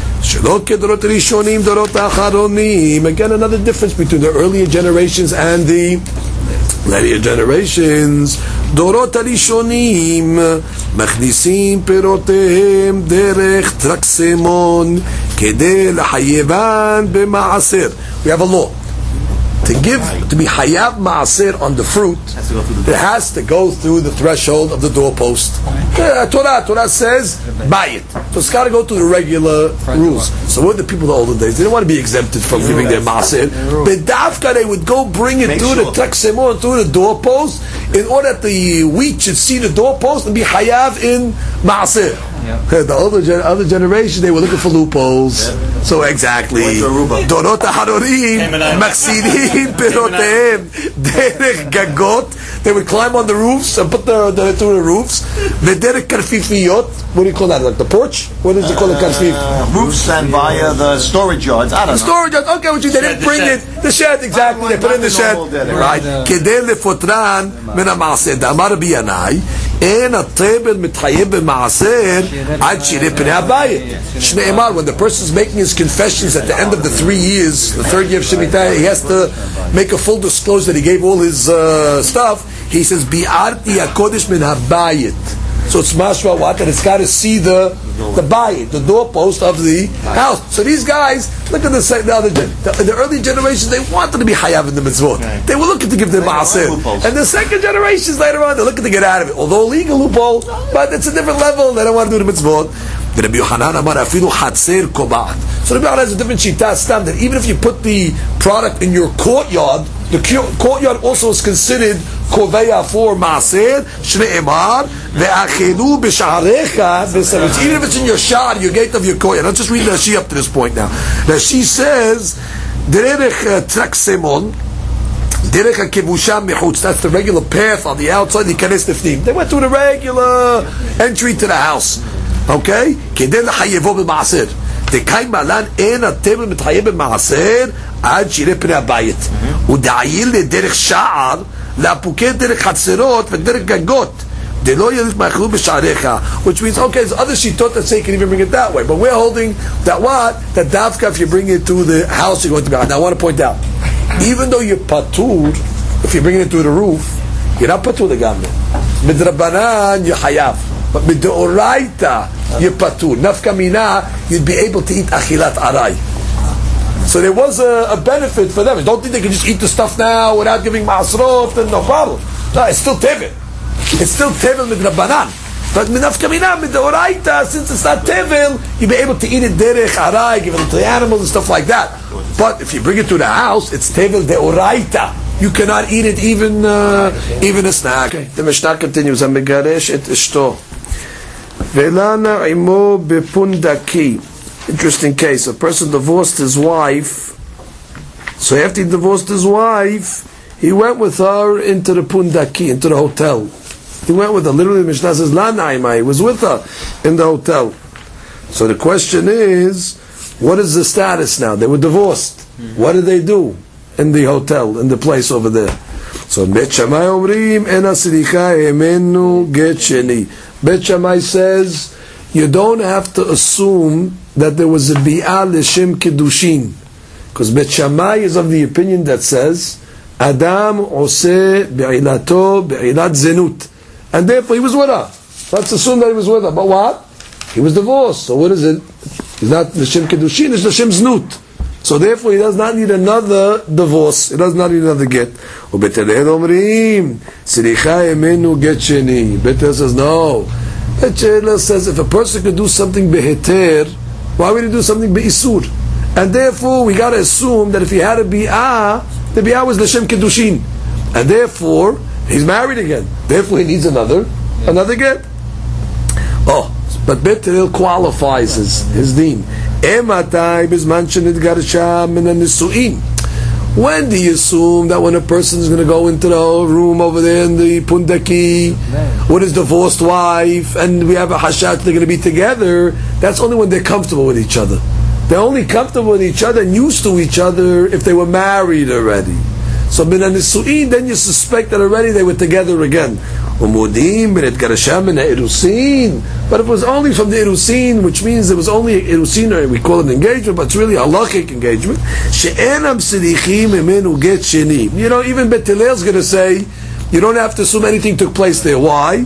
Again, another difference between the earlier generations and the later generations. Dorot Rishonim Machnisim Perotehem Derech Traksemon Kedei Lahayevan B'Maaser. We have a law. To be hayav maaser on the fruit, it has to go through the threshold of the doorpost. Torah says, buy it. So it's got to go through the regular rules. So what the people of the olden days, they didn't want to be exempted from giving their maaser. But dafka, they would go bring it through the traksemon, through the doorpost, in order that the wheat should see the doorpost and be hayav in maaser. The other generation, they were looking for loopholes. So exactly. Dorot harorim, maksidim perotehem, derech gagot. They would climb on the roofs and put through the roofs. V'derech karfifiyot. What do you call that? Like the porch? What is it called? Karfif? Roofs and via the storage yards. I don't know. Storage yards. Okay, which they didn't bring it. The shed, exactly. They put it in the shed. Right. Kedei lefotran min ha'maaser. Amar Rabbi Yanai. En atebel mitchayeb b'maaser. When the person is making his confessions at the end of the 3 years, the third year of Shemitah, he has to make a full disclosure that he gave all his stuff. He says, Bi'arti HaKodesh min habayit. So it's mashma what? That it's got to see the bayit, the doorpost of the house. So these guys, look at the early generations, they wanted to be hayav in the mitzvot. They were looking to give them maaser. And the second generations later on, they're looking to get out of it. Although legal loophole, but it's a different level. They don't want to do the mitzvot. Rabbi Yohanan Amar afilu hatzer kobat. So Rabbi Yohanan has a different shita stam that even if you put the product in your courtyard, the courtyard also is considered koveya for maaser. Shneimar ve'achelu b'sha'arecha v'savet. Even if it's in your shad, your gate of your courtyard. Let's just read Rashi up to this point now. Rashi says derech traksemon Derech HaKivusha Mechutz, that's the regular path on the outside, Yikanes Nifnim. They went through the regular entry to the house. Okay? Kedel Chayevo B'Maaser. Dekai Malan En HaTevel Mitchayev B'Maaser Ad Shireh Pnei HaBayit. Uda'ayil Derech Sha'ar La'apukeh Derech Chatzerot V'Derech Gagot. Which means, okay, there's other shittot that say you can even bring it that way. But we're holding that what? That dafka, if you bring it to the house, you're going to be. Now I want to point out, even though you're patur, if you're bringing it to the roof, you're not patur the gamle. Midrabanan, you're hayav. But midoraita, you're patur. Nafka mina, you'd be able to eat achilat aray. So there was a benefit for them. I don't think they can just eat the stuff now without giving ma'asrot, then no problem. No, it's still tevil. It's still tevel midrabanan, but minafka mina midoraita, since it's not tevel, you'll be able to eat it derech aray, give it to the animals and stuff like that. But if you bring it to the house, it's tevel deoraita. You cannot eat it even a snack. Okay. The Mishnah continues. Megaresh et ishto velana imo bepundaki. Interesting case. A person divorced his wife. So after he divorced his wife, he went with her into the pundaki, into the hotel. He went with her. Literally, the Mishnah says, La naima. He was with her in the hotel. So the question is, what is the status now? They were divorced. What did they do in the hotel, in the place over there? So Bet Shammai omrim ena silicha emenu get sheni. Bet Shammai says, you don't have to assume that there was a bi'ah l'shem kiddushin, because Bet Shammai is of the opinion that says, Adam oseh be'ilato be'ilat zenut. And therefore he was with her. Let's assume that he was with her. But what? He was divorced. So what is it? He's not L'shem Kedushin, it's L'shem Znut. So therefore he does not need another divorce. He does not need another get. Bet Hillel says no. Bet Hillel says if a person could do something beheter, why would he do something be'isur? And therefore we got to assume that if he had a bi'ah, the bi'ah was L'shem Kedushin. And therefore he's married again. Therefore, he needs another get. Oh, but Bet Hillel qualifies his deen. When do you assume that when a person is going to go into the room over there in the pundaki with his divorced wife, and we have a hashat, they're going to be together? That's only when they're comfortable with each other. They're only comfortable with each other and used to each other if they were married already. So min hanisu'in, then you suspect that already they were together again. But if it was only from the irusin, which means there was only irusin, or we call it an engagement, but it's really a halachic engagement. You know, even Bet Hillel is going to say you don't have to assume anything took place there. Why?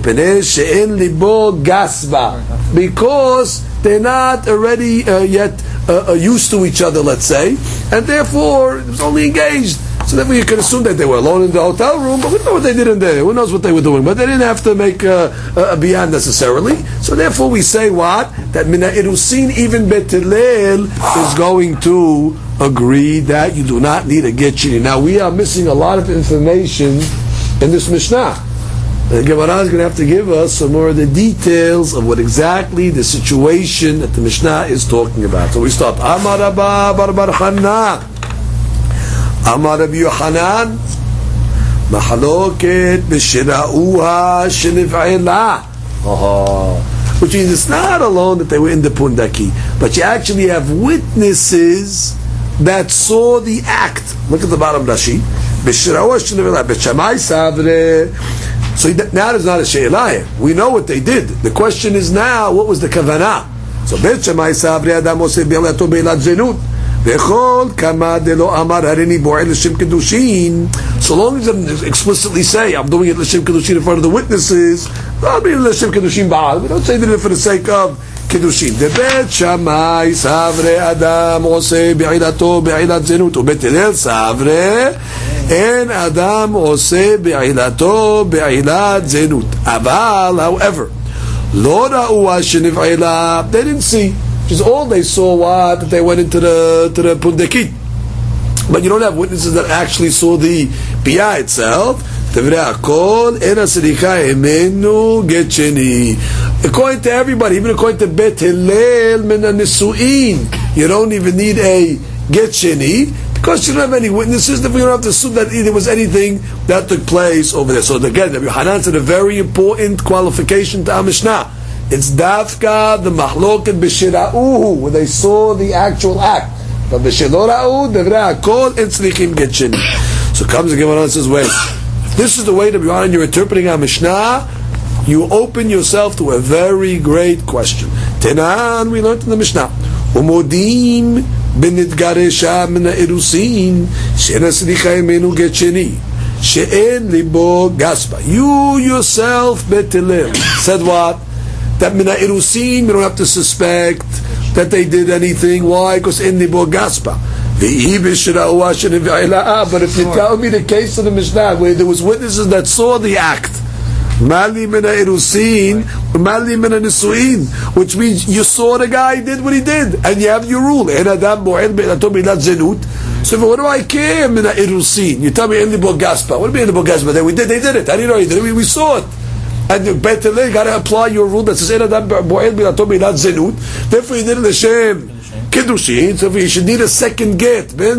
Because they're not already yet used to each other, let's say, and therefore it was only engaged. So therefore you can assume that they were alone in the hotel room, but we don't know what they did in there. Who knows what they were doing? But they didn't have to make a biyah necessarily. So therefore we say what? That mina irusin, even Bet Hillel is going to agree that you do not need a get sheni. Now we are missing a lot of information in this Mishnah. The Gemara is going to have to give us some more of the details of what exactly the situation that the Mishnah is talking about. So we start. Amar Rabba bar bar Chana, Amar Rabbi Yochanan, Mahaloket b'shira'uha sheniv'ela. Which means it's not alone that they were in the pundaki, but you actually have witnesses that saw the act. Look at the bottom Rashi. B'shira'uha sheniv'ela. B'shamai savre. So now there's not a she'elah. We know what they did. The question is now, what was the kavanah? So Bet Shammai savre adam oseh be'elato be'elat zenut. V'chol kama delo amar harini bo'el l'shem kedushin. So long as they explicitly say, I'm doing it l'shem kedushin in front of the witnesses, I'll be l'shem kedushin ba'al. We don't say that for the sake of kedushin. The Bet Shammai savre adam oseh be'elato be'elat zenut. U'Bet Hillel savre En Adam ose be'ilato be'ilat zenut. Aval, however, lo ra'u sheniv'ela. They didn't see. Just all they saw was that they went into the pundakit. But you don't have witnesses that actually saw the biyah itself. According to everybody, even according to Bet Hillel min hanisu'in, you don't even need a get sheni. Because you don't have any witnesses, then we don't have to assume that there was anything that took place over there. So again, Rabbi Hanan said a very important qualification to our Mishnah. It's dafka, the mahloket b'shira'uhu, where they saw the actual act. But b'shira'uhu, devrei hakol, en tzrichim get sheni. So comes the Gemara and says, wait, if this is the way, Rabbi Hanan, you're interpreting our Mishnah, you open yourself to a very great question. Tenan, we learned in the Mishnah. Umodim benitgaresha min ha'erusin she'ena slicha imenu get sheni she'en libo gaspa. You yourself, Bet Hillel, said what? That min ha'erusin, we don't have to suspect that they did anything. Why? Because en libo gaspa. But if you tell me the case of the Mishnah where there was witnesses that saw the act, Mali mina irusin, mali mina nisuin, which means you saw the guy did what he did, and you have your rule. So what do I care? Mina irusin. You tell me in the bogaspa. What do you mean in the bogaspa? They did it. How do you know he did it? We saw it. And the Bet Hillel got to apply your rule that says therefore you did it Hashem Kiddushin, so you should need a second get. So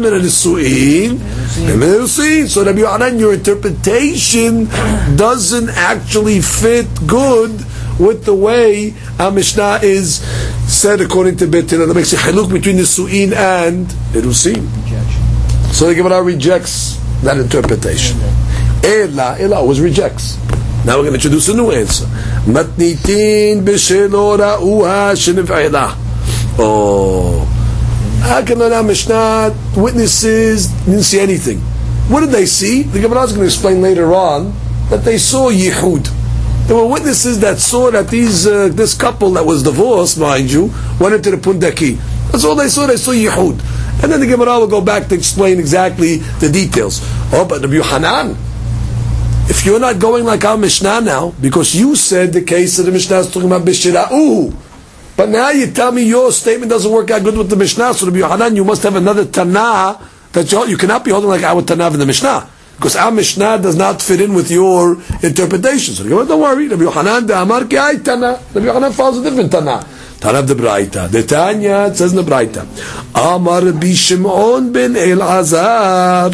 Rabbi Yochanan, your interpretation doesn't actually fit good with the way our Mishnah is said according to Bet Hillel. That makes a haluk between the Su'in and Erusin. So the Gemara rejects that interpretation. Ela always rejects. Now we're going to introduce a new answer. Matnitin b'shelo ra'uha sheniv'ela. Oh, how can our Mishnah witnesses didn't see anything? What did they see? The Gemara is going to explain later on that they saw Yehud. There were witnesses that saw that this couple that was divorced, mind you, went into the Pundaki. That's all they saw. They saw Yehud, and then the Gemara will go back to explain exactly the details. Oh, but Rabbi Yochanan, if you're not going like our Mishnah now, because you said the case of the Mishnah is talking about Bishira'u, but now you tell me your statement doesn't work out good with the Mishnah, so Rabbi Yochanan, you must have another Tanah that you cannot be holding like our Tanah in the Mishnah, because our Mishnah does not fit in with your interpretation. So don't worry, Rabbi Yochanan, the Amar ki ay Tanah. Rabbi Yochanan follows a different Tanah. Tanah the Braita. The Tanya, it says in the Braita, Amar Rabbi Shimon ben Elazar,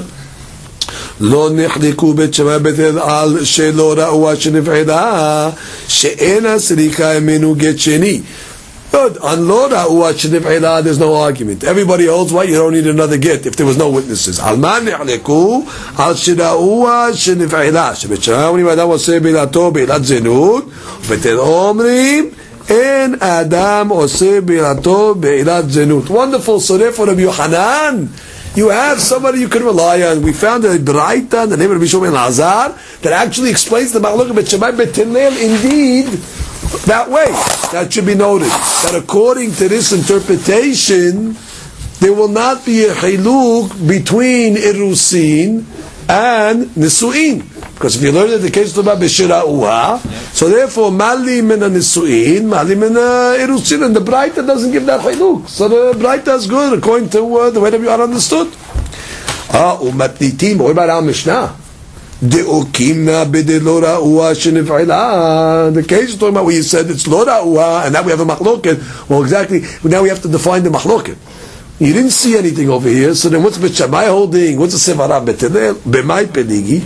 לא נחלקו בית שמאי בית הלל על שלא ראוה שנבעלה שאין סריקה ממנו גט שני. Good. On לא ראוה שנבעלה there's no argument. Everybody holds why you don't need another get if there was no witnesses. על מה נחלקו? על שראוה שנבעלה שבית שמאי אומרים אדם עושה בעילתו בעילת זנות ובית הלל אומרים אין אדם עושה בעילתו בעילת זנות. Wonderful. So therefore Rabbi Yochanan, you have somebody you can rely on. We found a Braita in the name of Rabbi Shimon ben Elazar that actually explains the Ma'aluk Bet Shammai Bet Hillel indeed that way. That should be noted. That according to this interpretation, there will not be a Chiluk between Irusin and Nisu'in. Because if you learn that the case is about Bishira'uha, so therefore Mali Mina Nisu'in, Mali Mina Irusin, and the Braita doesn't give that Chiluk. So the Braita is good according to the way that you are understood. Umatnitim, what about our Mishnah? De'okimna b'de lo ra'uha sheniv'ila. The case is talking about where you said it's lo ra'uha, and now we have a machloket. Well, exactly, now we have to define the machloket. You didn't see anything over here, so then what's Bet Shammai holding? What's the Sevara Bet Hillel? B'mai peligi.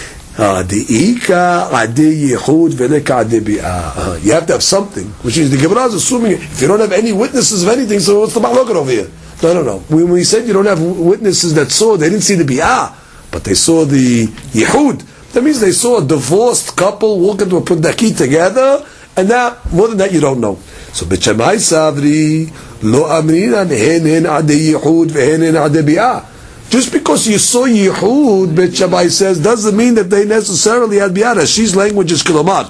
De'ika ade yehud veleka ade bi'ah. You have to have something, which is the Gemara is assuming if you don't have any witnesses of anything, so what's the machloket over here? No. When we said you don't have witnesses that saw, they didn't see the bi'ah, but they saw the yehud. That means they saw a divorced couple walk into a pundaki together, and now more than that you don't know. So Bet Shammai Savri lo amrinan hen ade yehud vehen ade bi'ah. Just because you saw yehud, Bet Shammai says, doesn't mean that they necessarily had bi'ah. Rashi's language is kilomar.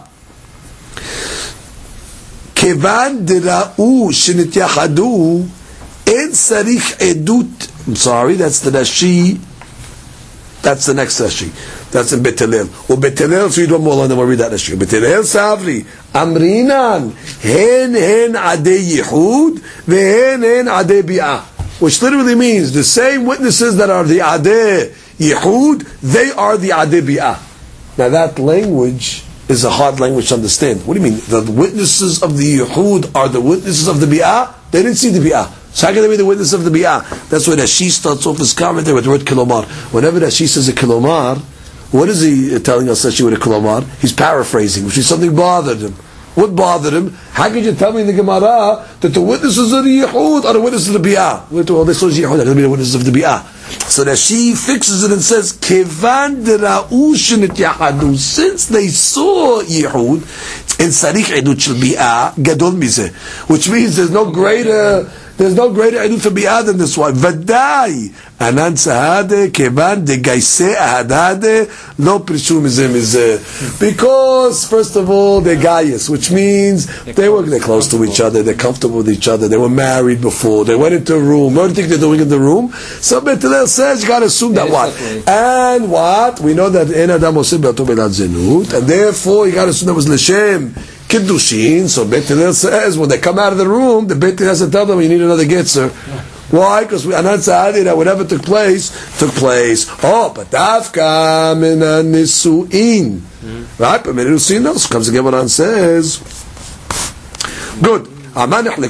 Kevan dera'u shenityachadu en sarich edut. I'm sorry, that's the Rashi. That's the next Rashi. That's in Bet Hillel. Or Bet Hillel, so you don't more, and then we'll read that Rashi. Bet Hillel Savri amrinan hen ade yehud vehen ade bi'ah. Which literally means the same witnesses that are the Adeh Yehud, they are the Adeh Bi'ah. Now that language is a hard language to understand. What do you mean? The witnesses of the Yehud are the witnesses of the Bi'ah? They didn't see the Bi'ah. So how can they be the witness of the bi'ah? That's why Rashi starts off his commentary with the word kilomar. Whenever Rashi says a kilomar, what is he telling us Rashi with a kilomar? He's paraphrasing, which is something bothered him. What bothered him? How could you tell me in the Gemara that the witnesses of the Yehud are the witnesses of the bi'ah? Well, this was Yehud, they're going to be the witnesses of the bi'ah. So Rashi fixes it and says, Kevan dera'u shenit yahadu, since they saw Yehud, in sarich edut shel bi'ah, gadol mizeh, which means there's no greater edut for bi'ah than this one. Vadai, anan sahade, kevan de gaise ahadade, lo prishu mizeh. Because, first of all, they're gayas, which means they're close to each other, they're comfortable with each other, they were married before, they went into a room. What do you think they're doing in the room? So Bet Hillel says, you got to assume that what? And what? We know that en adam oseh be'ato be'elat zenut, and therefore you got to assume that was l'shem kiddushin. So Bet Hillel says, when they come out of the room, the Bet Hillel has to tell them, you need another getzer. Why? Because Anan Sa'adi, that whatever took place. Oh, but dafka min nisu'in. Right? But min nisu'in, no. So comes again what Anan says. Good. I'm sorry, I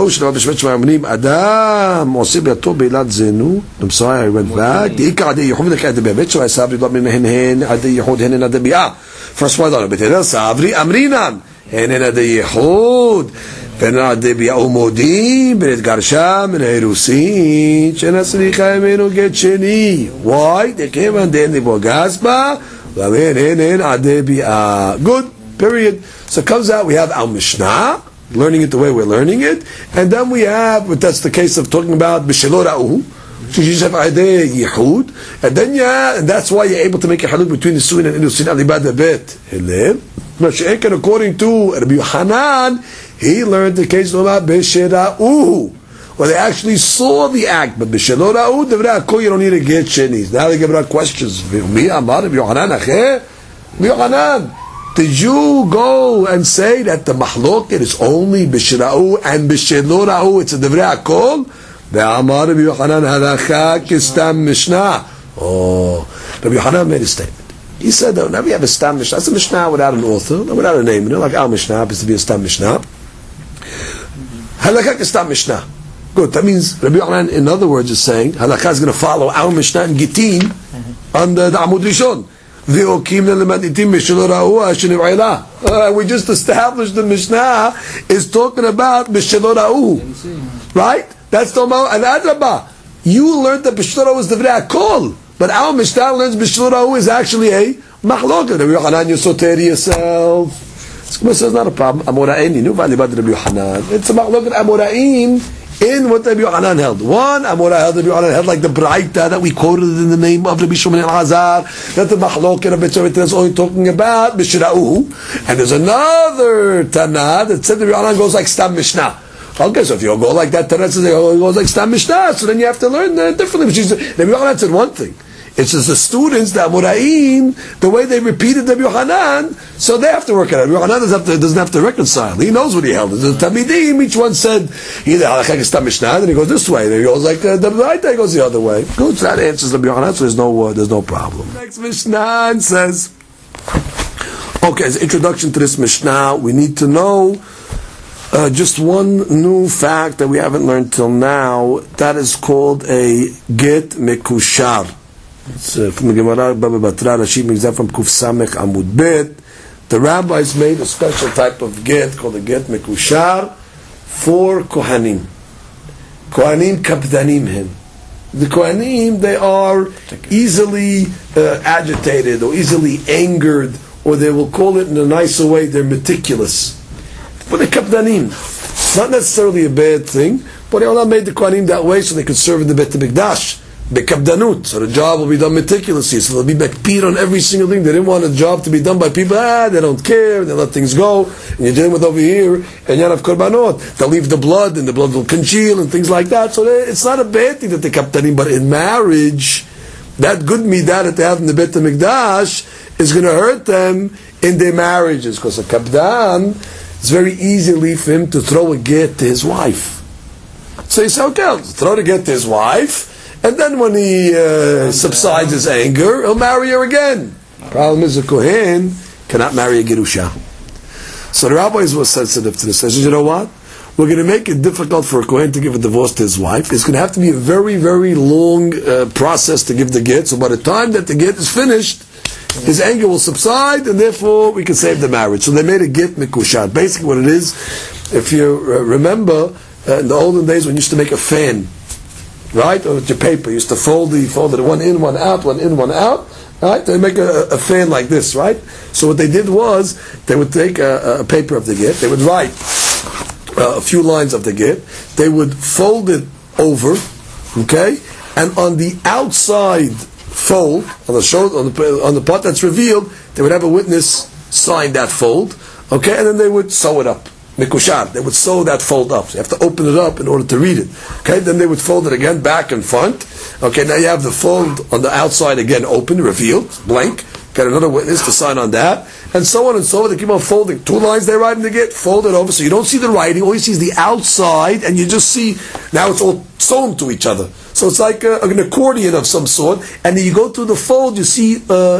went back. First one, Amrinan. ונעדי ביאו מודים, ונתגרשה מן האירוסין, שנצריכה ממנו גט שני. Why? דכיוון דין לבוא גסבה, ואין אין עדי ביאה. Good, period. So it comes out, we have our Mishnah, learning it the way we're learning it, and then we have, that's the case of talking about B'shelo Ra'u, and then and that's why you're able to make a haluk between the Suin and Inusin Alibad Bet Hillel. According to Rabbi Yochanan, he learned the case about B'Shera'u, where they actually saw the act, but B'Shelo Ra'u, you don't need to get shenis. Now they give out questions. Rabbi Yochanan, did you go and say that the mahloket is only B'Shera'u and B'Shelo Ra'u, it's a Divrei HaKol? Ve'amar Rabbi Yochanan halacha kistam mishnah. Oh, Rabbi Yochanan made a statement. He said that whenever you have a stam mishnah, that's a mishnah without an author, without a name, like our mishnah happens to be a stam mishnah. Halakha kistam mishnah. Good. That means Rabbi Yochanan, in other words, is saying halakha is going to follow our mishnah in Gittin under the Amud Rishon. We just established the mishnah is talking about B'Shelo Ra'u, right? That's the amount. And Adrabah, you learned that B'Shelo Ra'u is the Divrei HaKol, but our Mishnah learns B'Shelo Ra'u is actually a mahloket. Rabbi Yochanan, you soter yourself. This says not a problem. Amora'in, you knew Rabbi Yochanan. It's a mahloket Amora'in in what Rabbi Yochanan held. One, Amora held Rabbi Yochanan held like the Braita that we quoted in the name of Rabbi Shimon al-Hazar, that the mahloket of B'Shavit is only talking about B'Shira'u. And there's another Tanah that said Rabbi Yochanan goes like Stam Mishnah. Okay, so if you go like that, Tanah says it goes like Stam Mishnah, so then you have to learn differently. Rabbi Yochanan said one thing. It's just the students, the Amora'im, the way they repeated Rabbi Yochanan, so they have to work it out. Rabbi Yochanan doesn't have to reconcile. He knows what he held. The Tamidim, each one said, either Halakha Kistam Mishnah, then he goes this way, then he goes like the Braita, he goes the other way. Good, so that answers Rabbi Yochanan, so there's no problem. Next Mishnah says, okay, as introduction to this Mishnah, we need to know just one new fact that we haven't learned till now, that is called a Get Mekushar. It's from the Gemara Baba Batra Rashi Mizah from Kuf Samech Amud Bet. The rabbis made a special type of get called a get mekushar for Kohanim. Kohanim kapdanim him. The Kohanim, they are easily agitated or easily angered, or they will call it in a nicer way, they're meticulous. But they're kapdanim. Not necessarily a bad thing, but Allah made the Kohanim that way so they could serve in the Bet HaMikdash. Bekabdanut, so the job will be done meticulously. So they'll be bakpir on every single thing. They didn't want a job to be done by people. They don't care. They let things go. And you're dealing with over here, and you have korbanot. They'll leave the blood, and the blood will congeal and things like that. So it's not a bad thing that they kaptanim. But in marriage, that good midah that they have in the Bet HaMikdash is going to hurt them in their marriages, because a kapdan, it's very easily for him to throw a get to his wife. So he said, okay, I'll throw the get to his wife. And then when he subsides his anger, he'll marry her again. Problem is, a Kohen cannot marry a Gerusha. So the rabbis were sensitive to this. They said, you know what? we're going to make it difficult for a Kohen to give a divorce to his wife. It's going to have to be a very, very long process to give the get. So by the time that the get is finished, his anger will subside, and therefore we can save the marriage. So they made a get mikushat. Basically what it is, if you remember, in the olden days when you used to make a fan, right, or with your paper, you used to fold it one in, one out, one in, one out, right? They make a fan like this, right? So what they did was, they would take a paper of the get, they would write a few lines of the get, they would fold it over, okay, and on the outside fold, on the part that's revealed, they would have a witness sign that fold, okay, and then they would sew it up. Mikushar, they would sew that fold up. So you have to open it up in order to read it. Okay, then they would fold it again, back and front. Okay, now you have the fold on the outside again open, revealed, blank. Got another witness to sign on that, and so on and so on. They keep on folding. 2 lines they write in the get, fold it over, so you don't see the writing. All you see is the outside, and you just see, now it's all sewn to each other. So it's like an accordion of some sort, and then you go through the fold, you see,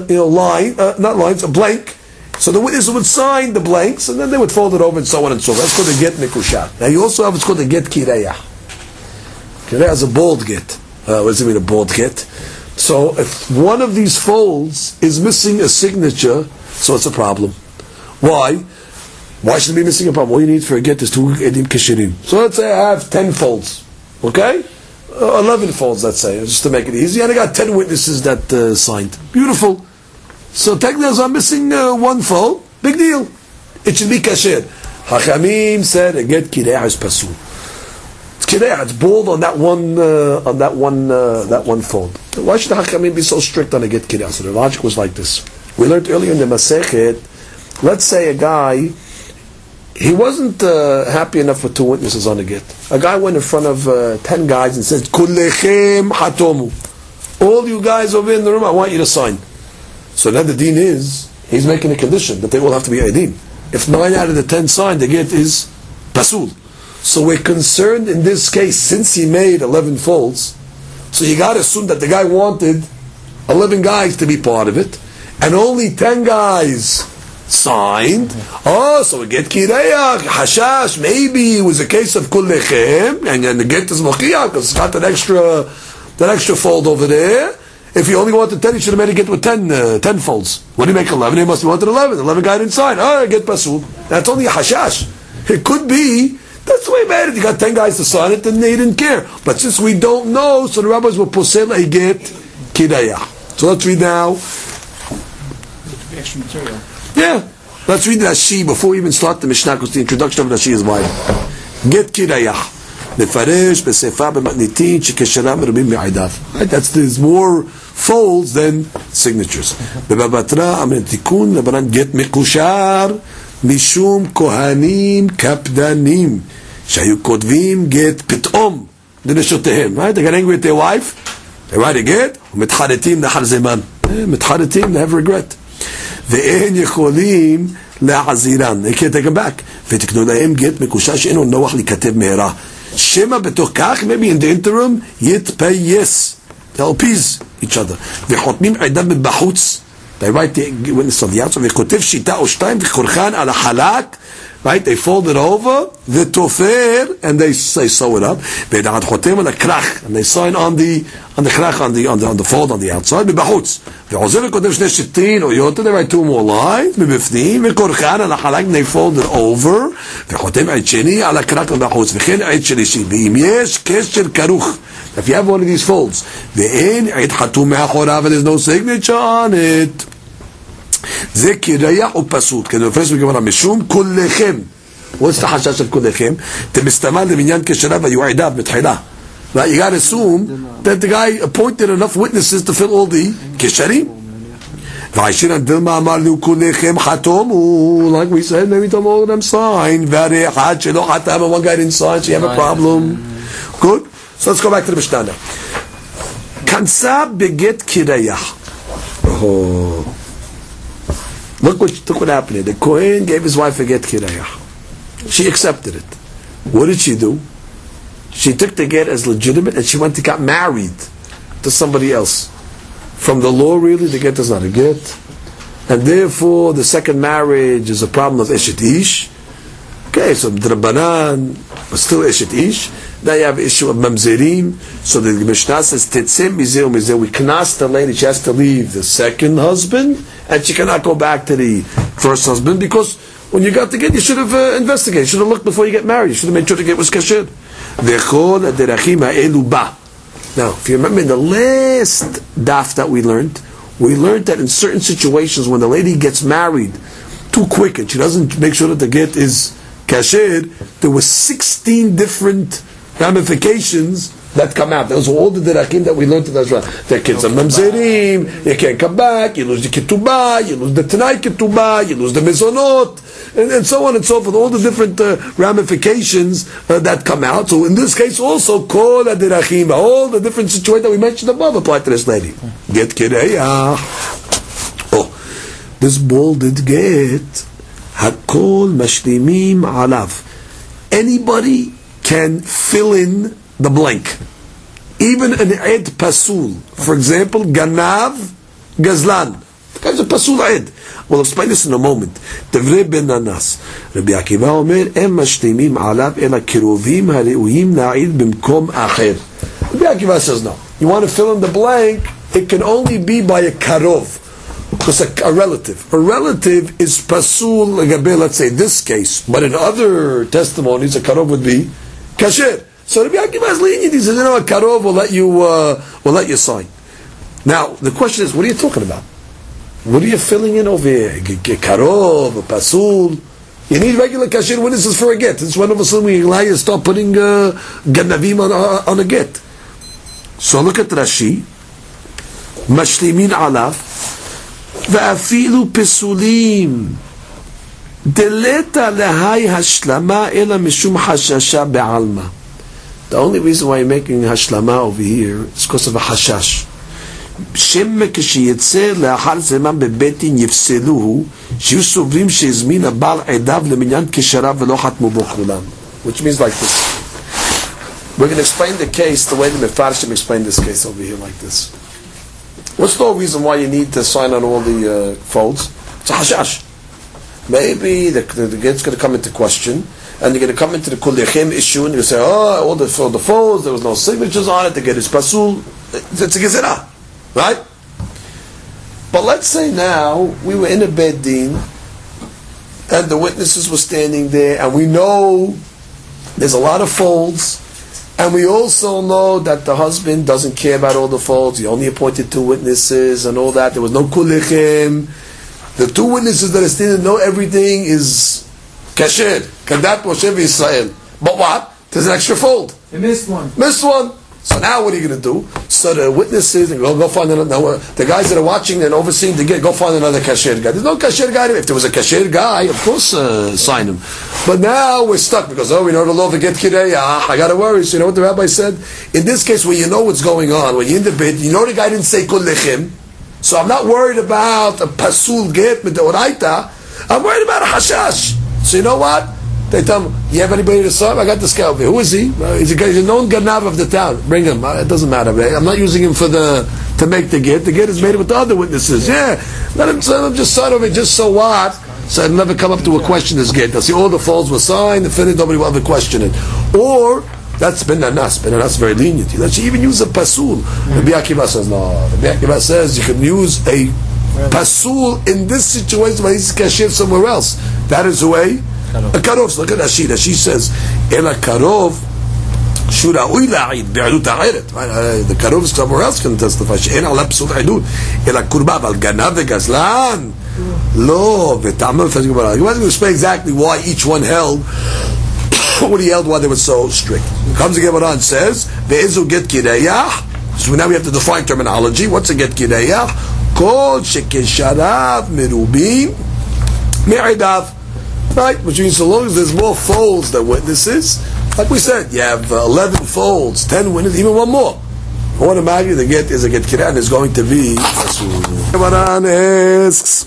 a blank. So the witness would sign the blanks, and then they would fold it over, and so on and so on. That's called the get mikushat. Now you also have what's called the get kireyah. Kireyah is a bald get. What does it mean, a bald get? So if one of these folds is missing a signature, so it's a problem. Why? Why should it be missing a problem? All you need for a get is 2 edim keshirim. So let's say I have 10 folds, okay? 11 folds, let's say, just to make it easy, and I got 10 witnesses that signed. Beautiful. So technically, I'm missing 1 fold. Big deal. It should be kasher. Hachamim said a get kireyah is pasul. It's kireyah. It's bald on that one fold. Why should the Hachamim be so strict on a get kireyah? So the logic was like this. We learned earlier in the Masechet. Let's say a guy, he wasn't happy enough with 2 witnesses on a get. A guy went in front of 10 guys and said, "Kullechem hatomu." All you guys over in the room, I want you to sign. So now the deen is, he's making a condition that they will have to be aidin. If 9 out of the 10 sign, the get is pasul. So we're concerned in this case, since he made 11 folds, so you got to assume that the guy wanted 11 guys to be part of it, and only 10 guys signed. Oh, so we get kireyah, hashash, maybe it was a case of kullechem, and then the get is mochiyah, because it's got that extra fold over there. If he only wanted 10, he should have made a get with 10 folds. When he make 11, he must have wanted 11. 11 guy didn't sign. Oh, get pasul. That's only a hashash. It could be, that's the way he made it. You got 10 guys to sign it, and they didn't care. But since we don't know, so the rabbis will posel a get kireyah. So let's read now. Extra material. Yeah. Let's read the Rashi before we even start the Mishnah, because the introduction of Rashi is wide. Get kireyah. Nefarish b'sefa b'matnitin shekesharam merubim me'adav. There's more folds than signatures. B'babatra amen tikun lebaran get mikushar mishum kohanim kapdanim shayu kodvim get pitom l'neshotehem. Right? They got angry at their wife. They write a get. Mitcharetim nahar zeman. Mitcharetim, they have regret. Ve'en yecholim la'aziran. They can't take them back. V'tiknu lahem get mikushar she'enu noach likatev me'era. Shema betoch kach, maybe in the interim, yitpayes. They'll appease each other. V'chotmim edav b'bachutz. They write the witness on the outside. V'chotev shita o shtayim v'chorchan ala halak. Right? They fold it over. V'tofer, and they sew it up. V'edad chotem ala krach, and they sign on the krach, on the fold on the outside. B'bachutz. V'ozer v'chotev shnei shitin o yoter. They write 2 more lines. V'bifnim v'chorchan ala halak, and they fold it over. V'chotem ed sheni ala krach v'bachutz. V'chen ed shelishi. V'im yesh kesher karuch. If you have one of these folds, ve'en ed hatum me'achorav, and there's no signature on it. זה kireyah או פסול. כי נופש בגמרא משום כולכם. What's the חשש של כולכם? אתם מסתמל למניין כשרה ויועדיו מתחילה. Right? You got to assume that the guy appointed enough witnesses to fill all the כשרים. והעשיר דילמה אמר לו כולכם חתומו. Like we said, maybe all of them signed. והרי אחד שלא חתם, and one guy didn't sign, so you have a problem. Good? So let's go back to the Mishnah now. כנסה בגט kireyah. Oh. Look what happened here. The Kohen gave his wife a get kireyah. She accepted it. What did she do? She took the get as legitimate, and she went and got married to somebody else. From the law, really, the get is not a get, and therefore the second marriage is a problem of eshet ish. Okay, so Drabanan, but still Eshet Ish. Now you have issue of Mamzerim. So the Mishnah says, Tetzem Mizeh Mizeh. We knas the lady, she has to leave the second husband, and she cannot go back to the first husband, because when you got the get, you should have investigated. You should have looked before you get married. You should have made sure the get was kasher. V'chol derachim ha'elu ba. Now, if you remember in the last daf that we learned that in certain situations when the lady gets married too quick and she doesn't make sure that the get is kasher, there were 16 different ramifications that come out. Those are all the derachim that we learned in Ezra. The kids are mamzerim, you can't come back, you lose the ketubah, you lose the tanai ketubah, you lose the mezonot, and so on and so forth. All the different ramifications that come out. So in this case also, kol derachim, all the different situations that we mentioned above apply to this lady. Get kireya. Oh, this bolded get hakol mashlimim alav. Anybody can fill in the blank. Even an ed pasul. For example, ganav, gazlan. The guy's a pasul ed. We'll explain this in a moment. Devrei ben nanas. Rabbi Akiva omer, em mashlimim alav ela kiruvim ha're'uyim na'id b'mkom acher. Rabbi Akiva says no. You want to fill in the blank, it can only be by a karov. Because a relative. A relative is pasul, let's say this case. But in other testimonies, a karov would be kasher. So Rabbi Akiva is lenient. He says, a karov will let you sign. Now the question is, what are you talking about? What are you filling in over here? Karov, a pasul. You need regular kasher witnesses for a get. This is when all of a sudden we allow you to start putting ganavim on a get. So look at Rashi. Mashlimin alav ve'afilu pesulim. Deleta lehai hashlama ela mishum hashasha be'alma. The only reason why you're making hashlama over here is because of a hashash. Shemme כשיצא לאחר זמן בבית-דין יפסלוהו שיהיו סוברים שהזמין הבעל עדיו למניין קשריו ולא חתמו בו כולם. Which means like this. We're going to explain the case the way the Mefarshim explained this case over here like this. What's the reason why you need to sign on all the folds? It's a hashash. Maybe the get's going to come into question, and you're going to come into the kulechem issue, and you say, oh, all the folds, there was no signatures on it, the get is pasul. It's a gezerah, right? But let's say now we were in a bed din, and the witnesses were standing there, and we know there's a lot of folds, and we also know that the husband doesn't care about all the folds. He only appointed 2 witnesses and all that. There was no kulechem. The 2 witnesses that are standing know everything is kasher, kadat Moshe v'Yisrael. But what? There's an extra fold. You missed one. Missed one. So now what are you going to do? So the witnesses, go find another. The guys that are watching and overseeing, go find another kasher guy. There's no kasher guy. If there was a kasher guy, of course sign him. But now we're stuck because we know the law of get kidei. I got to worry. So you know what the rabbi said? In this case, when you know what's going on, when you're in the bid, you know the guy didn't say kol lechem. So I'm not worried about a pasul get with the oraita. I'm worried about a hashash. So you know what? They tell him, you have anybody to serve? I got this guy over here. Who is he? He's a known ganav of the town. Bring him. It doesn't matter. I'm not using him to make the get. The get is made with the other witnesses. Yeah. Let him just sign over it. Just so what? So it'll never come up to a question this get. They'll see all the folds were signed, and finished, nobody will ever question it. Or, that's Ben Nanas. Ben Nanas is very lenient. He lets you even use a pasul. Rabbi Akiva says, no. Rabbi Akiva says you can use a pasul in this situation when he's kasher somewhere else. That is the way. A karov. Look at Rashi. Rashi says, Ela karov shura'ui la'id bi'adut ha'eret. The karov somewhere else can testify. She'en ala psul ha'idut. Ela kurba al ganav ve'gazlan. Lo ve'ta'amel fez Gemara. You want to explain exactly why each one held what he held, why they were so strict. Comes the Gemara and says, ve'ezu get kireyah. So now we have to define terminology. What's a get kireyah? Kol shekesharav merubim me'idav. Right, which means so long as there's more folds than witnesses, like we said, you have 11 folds, 10 witnesses, even one more. Automatically the get is a get kiran is going to be Gemaran asks,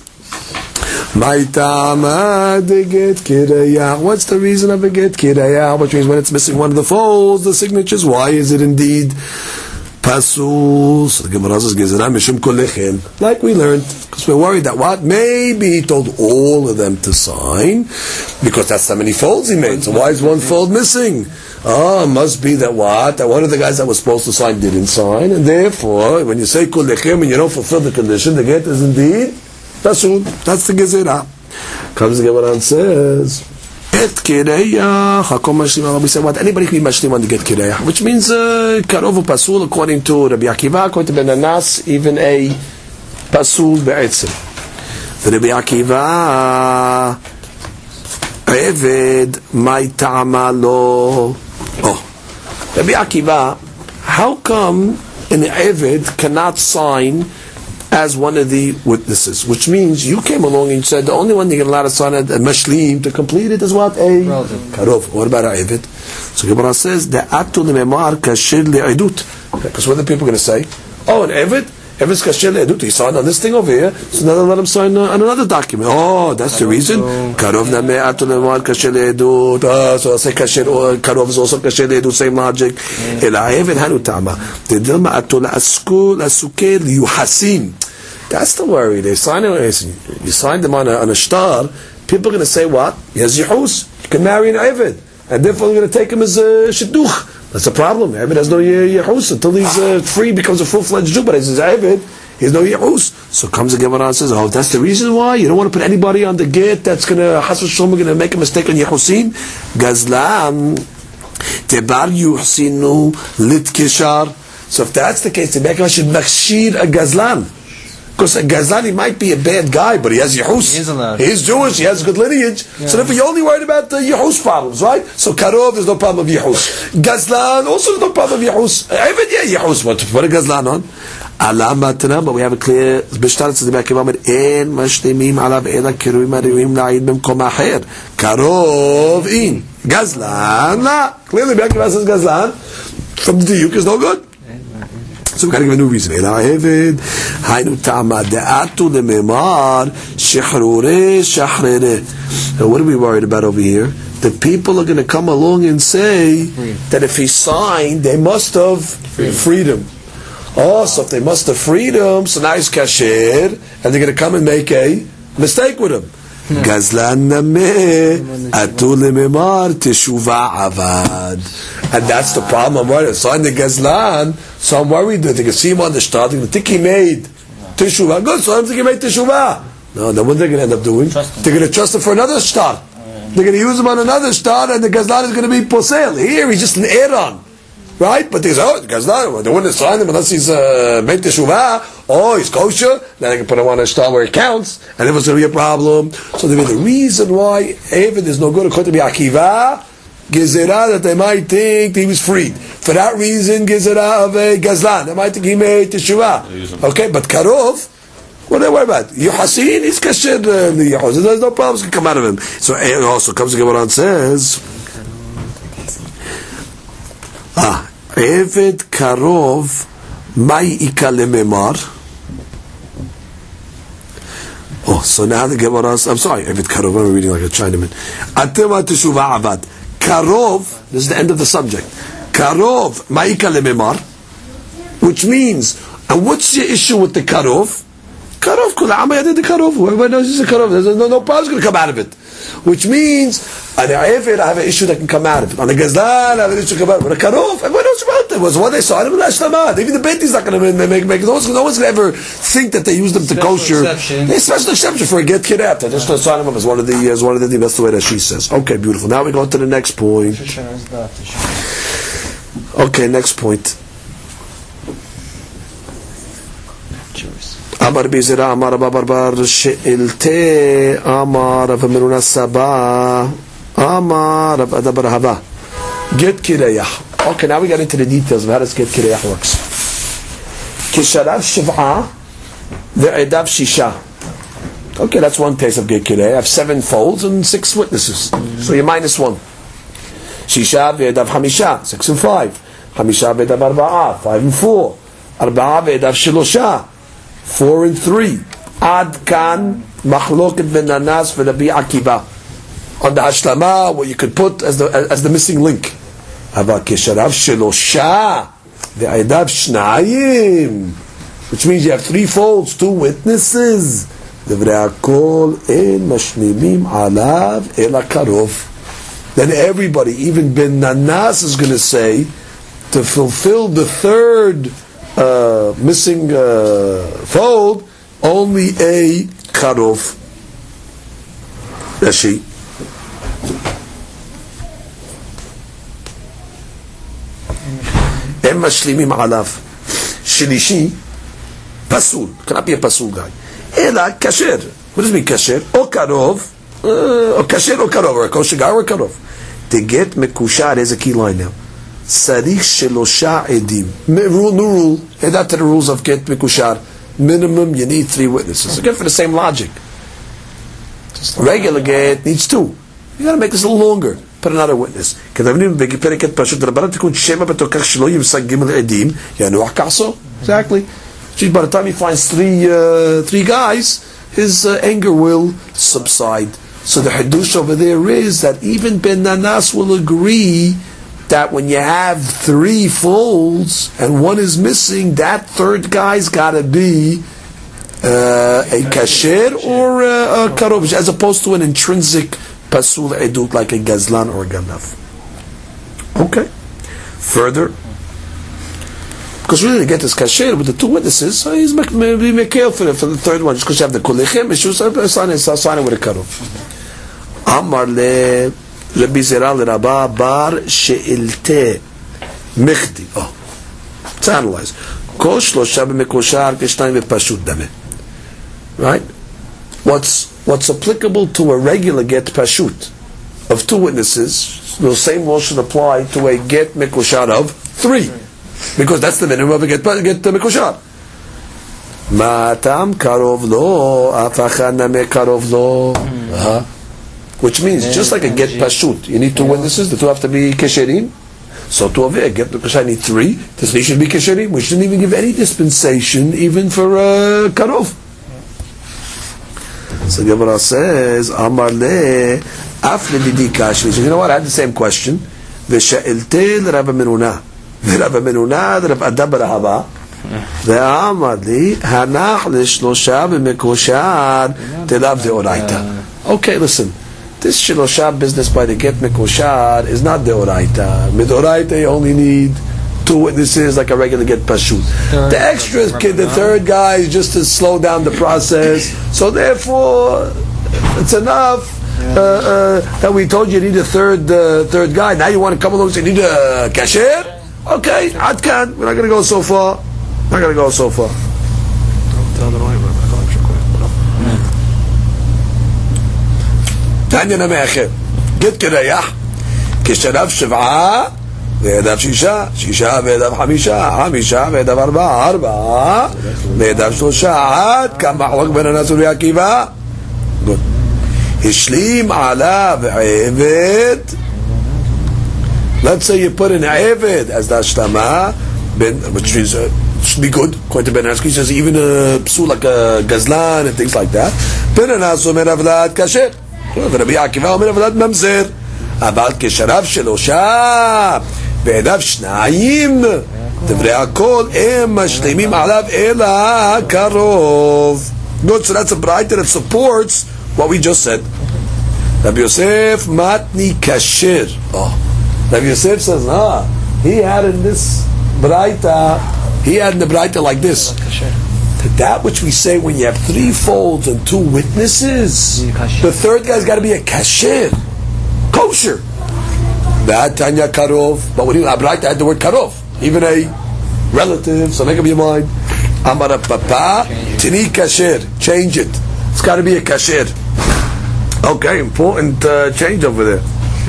what's the reason of a get kirayah? Which means when it's missing one of the folds, the signatures, why is it indeed Pasul. So the Gemara says, Gezerah mishum kol lechem. Like we learned, because we're worried that what? Maybe he told all of them to sign, because that's how many folds he made. So why is one fold missing? Must be that what? That one of the guys that was supposed to sign didn't sign, and therefore, when you say kol lechem and you don't fulfill the condition, the get is indeed pasul. That's the Gezerah. Comes the Gemara and says, Et Kireya, Hakom Mashlim, we say what? Anybody can be Mashlim on the Get Kireya, which means Karov Pasul, according to Rabbi Akiva, according to Ben Anas, even a Pasul Be'etzim. Rabbi Akiva, Eved, Mai Ta'ama Lo. Rabbi Akiva, how come an Eved cannot sign as one of the witnesses, which means you came along and said the only one you're allowed to sign a mashlim to complete it is what? A karov. What about a Evid? So Gemara says the atul memar kashir le'edut. Because what are the people going to say? Oh, an Evid? Evid's kashir le'edut. He signed on this thing over here, so now let him sign on another document. Oh, that's the reason. Karov na me atul memar kashir le'edut. So I'll say kashir, or karov is also kashir le'edut. Same logic. Ela Evid hanu ta'ama. The dilma atul askul asukel yuhasim. That's the worry. They sign it. You signed them on a star. People are going to say what? He has yihus. You can marry an Evid, and therefore they're going to take him as a shidduch. That's the problem. Evid has no yihus until he's free, becomes a full-fledged Jew. But as his Evid, he has no yihus. So comes the Gemara and says, "Oh, that's the reason why you don't want to put anybody on the get that's going to going to make a mistake on yihusin." Gazlan tebar yuhsinu lit kishar. So if that's the case, the Mekah should makshir a gazlan. Because a Gazlan, he might be a bad guy, but he has Yehus. He's Jewish, he has good lineage. Yeah. So therefore, you're only worried about the Yehus problems, right? So Karov, there's no problem of Yehus. Gazlan, also there's no problem of Yehus. Even Yehus, but put a Gazlan on. Alamatna, but we have a clear Bishtarat says the back of Amr, En mashlimim alav ela kiruim ariuim la'id b'mkom acher. Karov in. Gazlan, la. Clearly, back of says Gazlan. From the Diyuk is no good. So we got to give a new reason. Now what are we worried about over here? The people are going to come along and say that if he signed, they must have freed him. Oh, so if they must have freed him, so now he's kasher, and they're going to come and make a mistake with him. Gazlan nameh atul memar teshuva avad, and that's the problem. I'm worried. Sign the Gazlan, so I'm worried that they can see him on the start. They're going to think he made teshuva. Good, so I don't think he made teshuva. No, then what they're going to end up doing? They're going to trust him for another start. They're going to use him on another start, and the Gazlan is going to be posel. Here, he's just an Aaron. Right? But they say, oh, the Gazlan, they wouldn't sign him unless he's made teshuvah. Oh, he's kosher. Then I can put him on a star where it counts, and it was going to be a problem. So the reason why Evid is no good according to Akiva, Gezerah, that they might think he was freed. For that reason, Gezerah of a Gazlan, they might think he made teshuvah. Okay, but Karov, what do they worry about? Yuhasin, he's kasher. There's no problems can come out of him. So it also comes to Gemara and says, Eved Karov Mai Ika Lememar. Oh, so now the Gemara, I'm sorry, Eved Karov, I'm reading like a Chinaman. Atema Teshuvah Avad. Karov, this is the end of the subject. Karov Mai Ika Lememar, which means, and what's your issue with the Karov? Karov, Kul Amma Yadid the Karov. Everybody knows he's a Karov. There's no problem's going to come out of it. Which means, on the Evid, I have an issue that can come out of it. On the Gazlan, I have an issue that can come out of it. But a Karov, everybody knows about it. It was what they saw him in Ashlamad. Even the Beti's not going to make no one's going to ever think that they use them to kosher. A special exception for a get kid after. Just to sign him up as one of the that's the way that she says. Okay, beautiful. Now we go to the next point. Okay, next point. Amar Bizera, Amar Babar She'ilte, Amar Rav Meruna Saba, Amar Rav Adabar Hava. Get Kireyah. Okay, now we get into the details of how does Get Kireyah works. Kisharav Shiv'a, Ve'edav Shisha. Okay, that's one case of Get Kireyah. I have 7 folds and 6 witnesses. So you're minus 1. Shisha Ve'edav Hamisha, 6 and 5. Hamisha Ve'edav Arba'a, 5 and 4. Arba'a Ve'edav Shilosha, 4 and 3. Ad kan machloket ben Anas v'Rabbi Akiva. On the Hashlama, what you could put as the missing link. Ava kisharav shelosha Ve'edav shnayim, which means you have 3 folds, 2 witnesses. Divrei hakol en mashlimim alav el karov. Then everybody, even Ben Nanas, is going to say, to fulfill the 3rd missing fold, only a karov. Rashi. Em mashlimim alav. Shlishi, pasul. Cannot be a pasul guy. Ela kasher. What does it mean kasher? O karov, or kasher or karov, or a kosher guy or a karov. To get mekushar, there's a key line now. Sarich shelosha edim. New rule. Add that to the rules of get mekushar. Minimum, you need 3 witnesses. Again, for the same logic. Regular get needs 2. You got to make this a little longer. Put another witness. Exactly. See, by the time he finds 3 guys, his anger will subside. So the hadush over there is that even Ben Nanas will agree that when you have 3 folds and 1 is missing, that 3rd guy's got to be a kasher or a karov, as opposed to an intrinsic pasul edut like a gazlan or a ganav. Okay. Further, because really to get this kasher with the 2 witnesses, so he's maybe careful for the 3rd one, just because you have the kulechem issues, sign it with a karov. Amar le Rabbi Zera le Rabba bar she'ilte mechdi. Oh, let's analyze. Kol shlosha b'mekoshar k'shnayim v'pashut dameh. Right? What's applicable to a regular get pashut of 2 witnesses, the same law should apply to a get mekoshar of 3, because that's the minimum of a get mekoshar. Ma'atam karov lo afachana me karov lo. Which means, just like a get pashut, you need 2 witnesses, the 2 have to be kesherim. So to a get mekoshar need 3, the 3 should be kesherim. We shouldn't even give any dispensation, even for karov. So the Gemara says, Amar le afle didi kashi. So you know what? I had the same question. V'sha'elte l'Rav Menuna. V'Rav Menuna l'Rav Adam b'Rahava. V'amar li hanach l'shlosha b'mekoshar telav deoraita. Okay, listen. This shlosha business by the get mekoshar is not deoraita. Midoraita you only need 2 witnesses like a regular get pashut. The extra kid, the 3rd guy, is just to slow down the process. So therefore, it's enough that we told you need a 3rd guy. Now you want to come along and say you need a kasher? Okay, adkan. We're not going to go so far. Not going to go so far. Tanya nameche. Get kedayah. Kisharav shiv'ah. וידב 6, 6 וידב 5, 5 וידב 4, 4 וידב 3, עד כמה מחלוק בין אנס ורבי עקיבא. השלים עליו עבד. Let's say you put in עבד as the השלמה, which means it should be good, according to Ben Askey, says even a psul like a gazlan and things like that. בין אנס אומר אבלד כשר, ורבי עקיבא אומר אבלד ממזר. אבל כשרב שלושה בידיו 2, דברי הכל הם משלימים עליו אלא קרוב. Good, so that's a brighter that supports what we just said. Rabbi Yosef matni kasher. Rabbi Yosef says, he had in this braita, he had in the braita like this. That which we say when you have 3 folds and 2 witnesses, the 3rd guy's got to be a kasher. Kosher. That Tanya Karov. But when you Abraita had the word Karov, even a relative, so make up your mind. Amara Papa, Tini Kasher. Change it. It's got to be a Kasher. Okay, important change over there.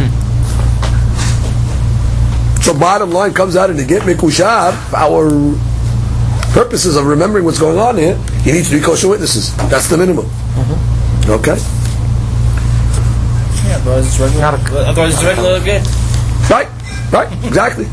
So bottom line comes out in the Get Mekushar, our purposes of remembering what's going on here, you need 3 kosher witnesses. That's the minimum. Okay? Yeah, otherwise it's regular again. Right, exactly.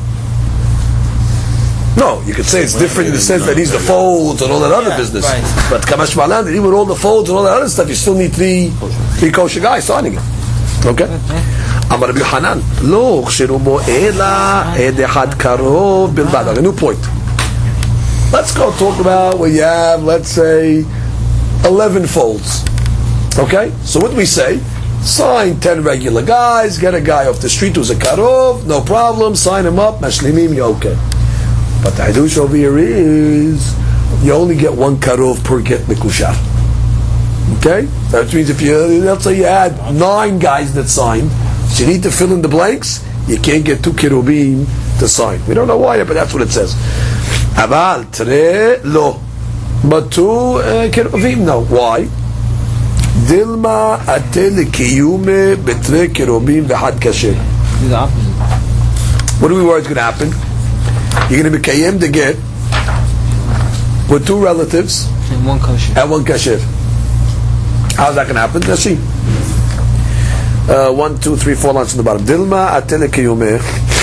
No, you could say it's different in the sense that he's the folds and all that other business. Right. But Kamash Malan, even with all the folds and all that other stuff, you still need 3 kosher guys signing it. Okay? Amar Rabbi Yochanan, lo chshiru bo ela ed echad karov bilbad. A new point. Let's go talk about where you have, let's say, 11 folds. Okay? So what do we say? Sign 10 regular guys, get a guy off the street who's a karov, no problem, sign him up, mashlimim, you're okay. But the hadush over here is, you only get one karov per get mekushar. Okay? That means if you, let's say you had 9 guys that signed, so you need to fill in the blanks, you can't get 2 kerubim to sign. We don't know why, but that's what it says. Aval, tre, lo. But 2 kerubim, no. Why? Dilma atel kiyume betre kerubim v'had kasher. The opposite. What are we worried is going to happen? You're going to be kayem to get with 2 relatives And one kosher. and 1 kasher. How's that going to happen? Let's see. 1, 2, 3, 4 lines on the bottom. Dilma atel kiyume.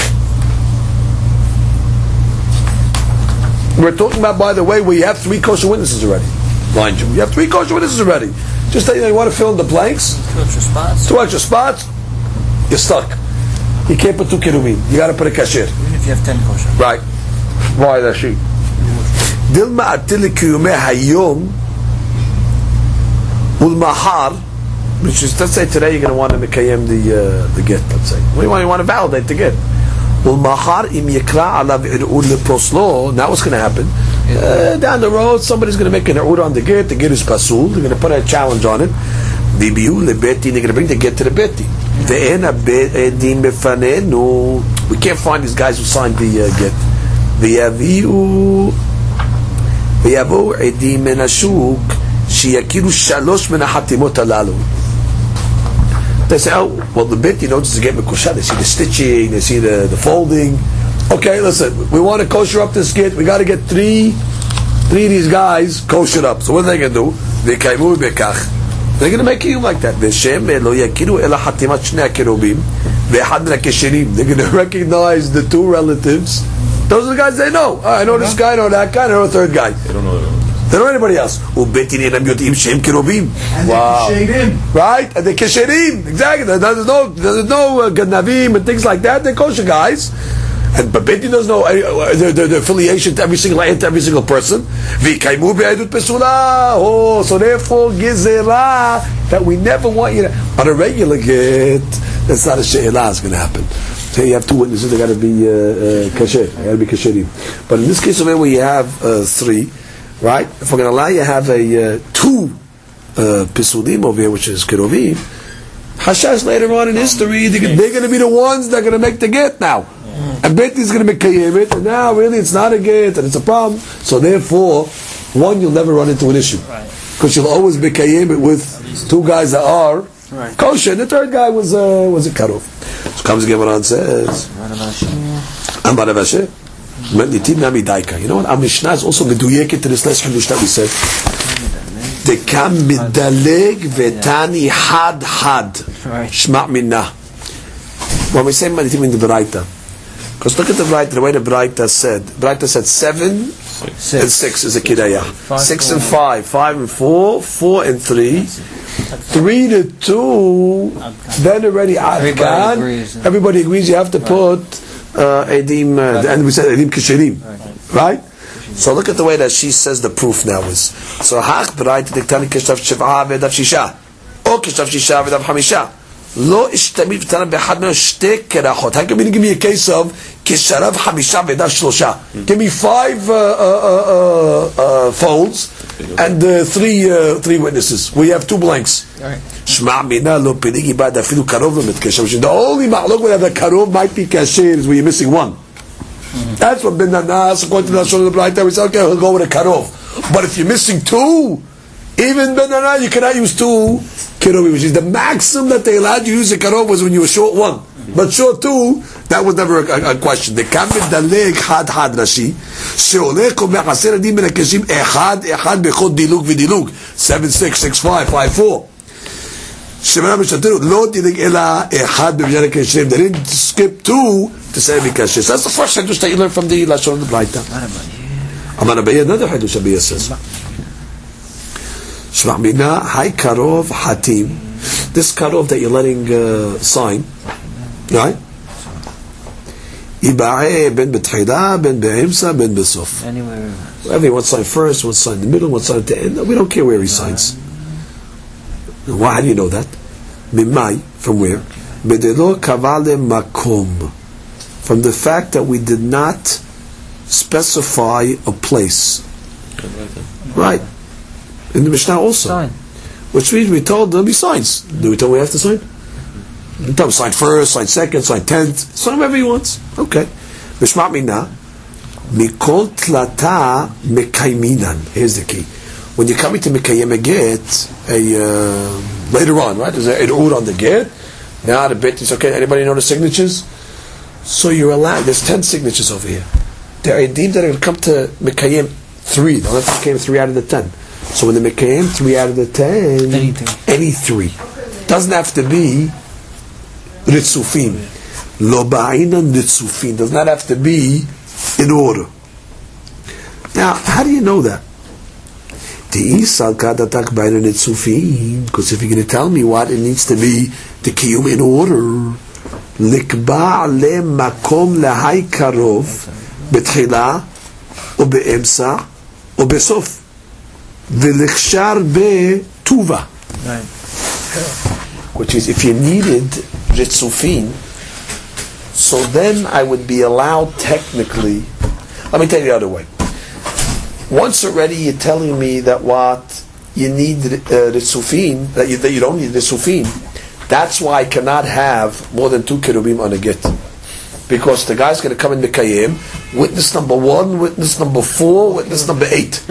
We're talking about, by the way, where you have 3 kosher witnesses already. Mind you, you have 3 kosher witnesses already. Just that you want to fill in the blanks. 2 extra spots. 2 extra spots. You're stuck. You can't put 2 kerubim. You got to put a kasher. Even if you have 10 kosher. Right. Why that she? Dilma atil kiyume hayom ulmahar, which is, let's say today you're going to want to mekayem the get. Let's say what do you want to validate the get. Ulmahar im yikra alav ir'ud leposlo. Now what's going to happen? Down the road, somebody's going to make an ir'ud on the get. The get is pasul. They're going to put a challenge on it. Vibiu lebeti. They're going to bring the get to the beti. Ve'ena be'edim befanenu. We can't find these guys who signed the get. Ve'yaviu edim min hashuk sheyakiru shalosh min hatimot halalu. They say, oh, well, the bit, just to get mekushah. They see the stitching, they see the folding. Okay, listen, we want to kosher up this get. We got to get three of these guys kosher up. So what are they going to do? They're going to make you like that. They're going to recognize the 2 relatives. Those are the guys they know. I know this guy, I know that guy, I know the 3rd guy. They don't know them. They don't know anybody else. Wow. Right? And they kesherim. Exactly. There's no ganavim and things like that. They're kosher guys. But Beti doesn't know the affiliation to every single person. Oh, so therefore, gizera, that we never want you to. On a regular get, that's not a she'elah is going to happen. So you have 2 witnesses, they got to be kasher. They got to be kasherim. But in this case, where you have 3, right? If we're going to allow you to have a 2 pisudim over here, which is keruvim, hashash later on in history, they're going to be the ones that are going to make the get now. And Beti is going to make kayevit, and now really it's not a get, and it's a problem. So therefore, 1, you'll never run into an issue. Because you'll always be kayevit with 2 guys that are kosher, and the 3rd guy was a karov. So comes the Gemara and says, Amar Rav Ashi. You know what? Our Mishnah is also meduyeket to this last Hindush that we said. Dekam midaleg vetani had. Shma minna. When we say manitim in the Braita, because look at the Braita, the way the Braita said 7 and 6 is a kidayah. 6 and 5, 5 and 4, 4 and 3, 3 to 2, then already everybody agrees you have to put edim, and we said edim kisherim, right? So look at the way that she says the proof now is. So hach Braita diktani kishtav shiv'ah ve'dav shisha, or kishtav shisha ve'dav hamisha. Lo ishtamid v'tana b'echad meno shte kerachot. How come you give me a case of kisharav hamisha ve'dav shlosha? Give me 5 folds and 3 witnesses. We have 2 blanks. Shma mina lo pinigi ba'ad afilu karov lo mitkasher. The only ma'lok where the karov might be kasher is where you're missing 1. That's what Ben Nanas, according to the Lashon of the Braita, we say, okay, we'll go with a karov. But if you're missing 2, even Ben Nanas, you cannot use 2 kerubim, which is the maximum that they allowed you to use a karov was when you were short 1. But short 2, that was never a question. The kamid daleg had Rashi, sheolech u'mechaser adim ben hakashim echad bechod dilug v'dilug 7, 6, 6, 5, 5, 4. Shemana b'shatenu lo dilig ela echad b'b'yan hakashim. They didn't skip 2 to say b'kashim. So that's the first hadush that you learn from the Lashon of the Braita. Amar Abaye, another hadush Abaye says. Shma mina hay karov hatim. This karov that you're letting sign, Right? Iba'eh ben betchila, ben be'emsa, ben besof. Anywhere. Every one sign first, one sign in the middle, one sign at the end. We don't care where he signs. Why? How do you know that? Mimai, from where? Bedelo kavale makom. From the fact that we did not specify a place. Right. In the Mishnah also. Sign. Which means we told them he signs. Do we tell him we have to sign? We tell him sign first, sign second, sign 10th. Sign whatever he wants. Okay. Mishma mina. Mikol tlata mekaiminan. Here's the key. When you're coming to Mekayem a get, later on, right? There's an ur on the get. Now the bit is okay. Anybody know the signatures? So you're allowed. There's 10 signatures over here. There are deemed that are going to come to Mekayem 3. Don't have to Mekayem 3 out of the 10. So when the Mekayem 3 out of the 10, any 3. Doesn't have to be Ritzufim. Lo ba'inan Ritzufim. Does not have to be in order. Now, how do you know that? Because if you're going to tell me what it needs to be the kiyum in order, likba le makom lahai karov betchila or beemsa or besof v'lichshar betuva. Which is, if you needed ritzufin, so then I would be allowed technically. Let me tell you the other way. Once already you're telling me that what you need ritzufin, that you don't need ritzufin, that's why I cannot have more than 2 kerubim on a get. Because the guy's going to come in Mekayem, witness number 1, witness number 4, witness number 8.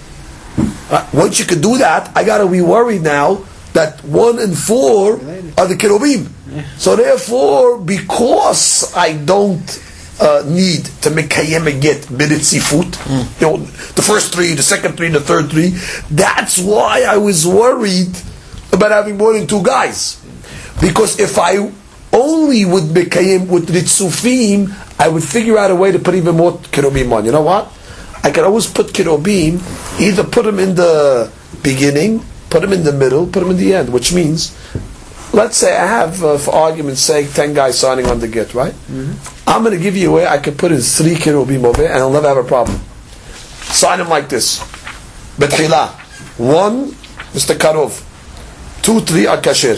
Once you can do that, I got to be worried now that 1 and 4 are the kerubim. So therefore, because I don't need to Mekayem a get b'ritzifut, the first 3, the second 3, the third 3, that's why I was worried about having more than 2 guys. Because if I only would Mekayem with ritzufim, I would figure out a way to put even more kerubim on. You know what? I can always put kerubim, either put them in the beginning, put them in the middle, put them in the end, which means, let's say I have, for argument's sake, 10 guys signing on the get, right? Mm-hmm. I'm going to give you a way I can put in 3 kerubim over it, and I'll never have a problem. Sign them like this. Betchila. 1, Mr. Karov. 2, 3 are kasher.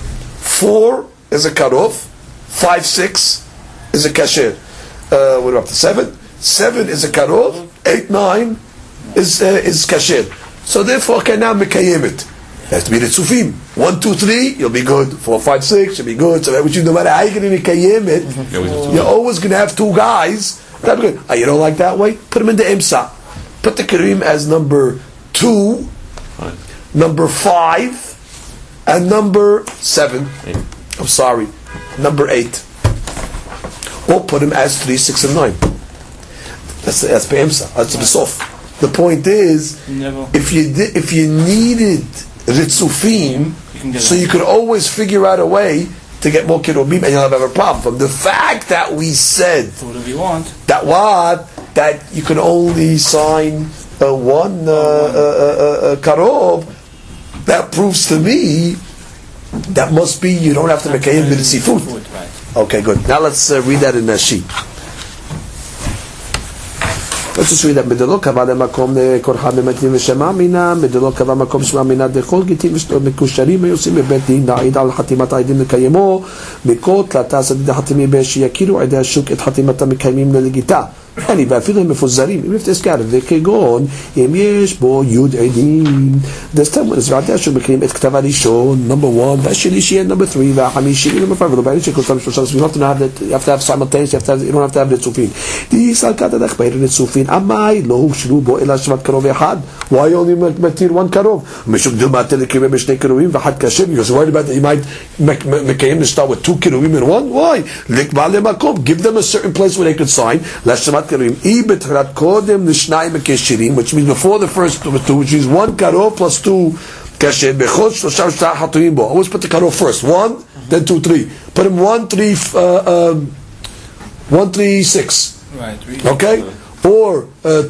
4 is a karov. 5, 6 is a kasher. We're up to 7. 7 is a karov. 8, 9 is kasher. So therefore, I can now Mekayem it. It has to be ritzufim. 1, 2, 3, you'll be good. 4, 5, 6, you'll be good. So that no matter how you're going to Mekayem it, you're always going to have 2 guys. That's good. You don't like that way? Put them in the imsa. Put the kerubim as number 2, number 5, and number 7. I'm sorry, number 8. Or put them as 3, 6, and 9. That's be'emsa. That's besof. The point is, if you needed ritzufim, so you could always figure out a way to get more kerubim, and you'll never have a problem. From the fact that we said that you can only sign 1 karov, that proves to me that must be you don't have to make a seafood. Okay, good. Now let's read that in the sheet. Let's just read that. Medelo kava lemakom korcha bemetim v'shema mina. Medelo kava makom shema mina dechol gitim mekusharim yosim bebet din na'id al hatimat ha'edim mekayemo mikol tlata sadid hatimi be'shiyakiru עדי השוק את חתימת המקיימים ללגיתה. ואפילו הם מפוזרים, אם נפתס כאלה, וכגון, אם יש בו יוד עדים, דסתם, ועדי השוק מקיים את כתב הראשון, number 1, והשלישי, number 3, והחמישי, number 5, ולא בעניין שכולתם 3, you don't have to have simultaneous, you don't have to have רצופין. די סלקת הדרך בעיר רצופין, עמי לא הושלו בו אלא שבת קרוב אחד, why only מתיר 1 קרוב? משום דיל מעטה לקריבה בשני קרובים, ואחד קשה, because worried about you might מקיים to start with 2 קרובים in 1, why? לקבע למקום, give them a certain place where they could sign, לשבת which means before the first 2, which is 1 karov plus 2 kasher. Always put the karov first. 1, then 2, 3. Put him 1, 3, 1, 3, 6. Right. Okay. or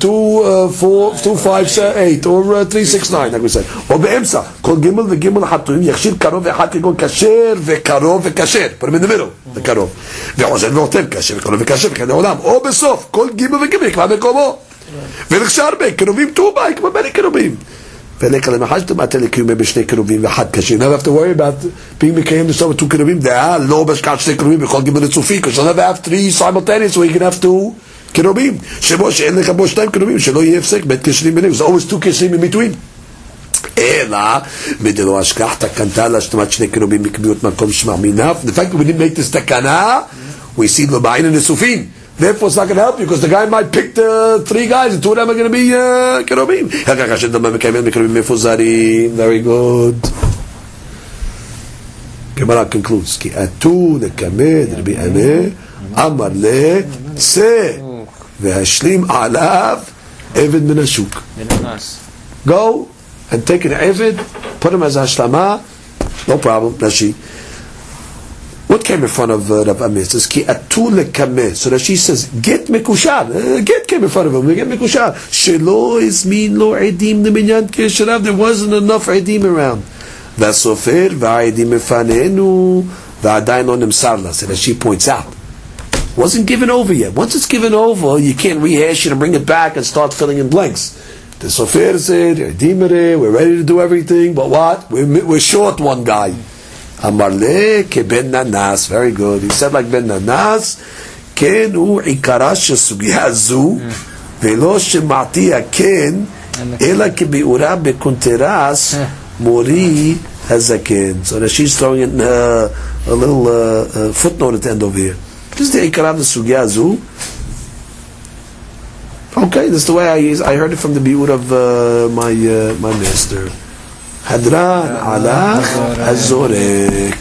2578 or 369 like we said, or באמצע כל ג' וג' חתומים יכשיר קרוב ואחד כגון כשר וקרוב וכשר, put them in the middle, the קרוב ועוזר ועוטב כשר וקרוב וכשר וכן העולם, או בסוף כל ג' וג' יקבע מקומו ולכשר הרבה קרובים טובה יקבע בין קרובים ולקה למחשתם אתם לקיומי בשני קרובים ואחד כשר. Now we have to worry about being מקיים לסוף two קרובים, דעה לא בשקעת שני קרובים בכל ג' רצופי, because you'll never have 3 simultaneous, so you can have 2 קרובים, שבו שאין לך בו 2 קרובים, שלא יהיה הפסק בית קשרים ביניהם, so always 2 קשרים in between. אלא, מדלו השכח תקנתה להשתמת 2 קרובים מקביעות מקום שמע מיניו. The fact that we didn't make this תקנה, we see לו בעין הנסופים. Therefore it's not going to help you, because the guy might pick the 3 guys, and 2 of them are going to be קרובים. כך כאשר דמה מקיימים מקרובים מפוזרים, very good. גמרא concludes, כי עתו לקמד רבי ענה, אמר לצא, והשלים עליו עבד מן השוק. Go and take an עבד, put him as השלמה, no problem, Rashi. What came in front of Rav Amir? It says, ki atu lekame. So Rashi says, get mekushar. Get came in front of him. Get mekushar. Shelo izmin lo edim leminyan kesharav. There wasn't enough edim around. Vasofer va'edim mefanenu va'adayin lo nimsar la. So Rashi points out, wasn't given over yet. Once it's given over, you can't rehash it and bring it back and start filling in blanks. The Sofer said, we're ready to do everything, but what? We're short one guy. Amarle ke ben nanas. Very good. He said like ben nanas. Ken hu ikara shesugya zu velo shemati ken ela ke biura bekunteras mori hazaken. So she's throwing in a little footnote at the end over here. This is the ikara of the sugya zu. Okay, that's the way I heard it from the biur of my master. Hadran ala azorek.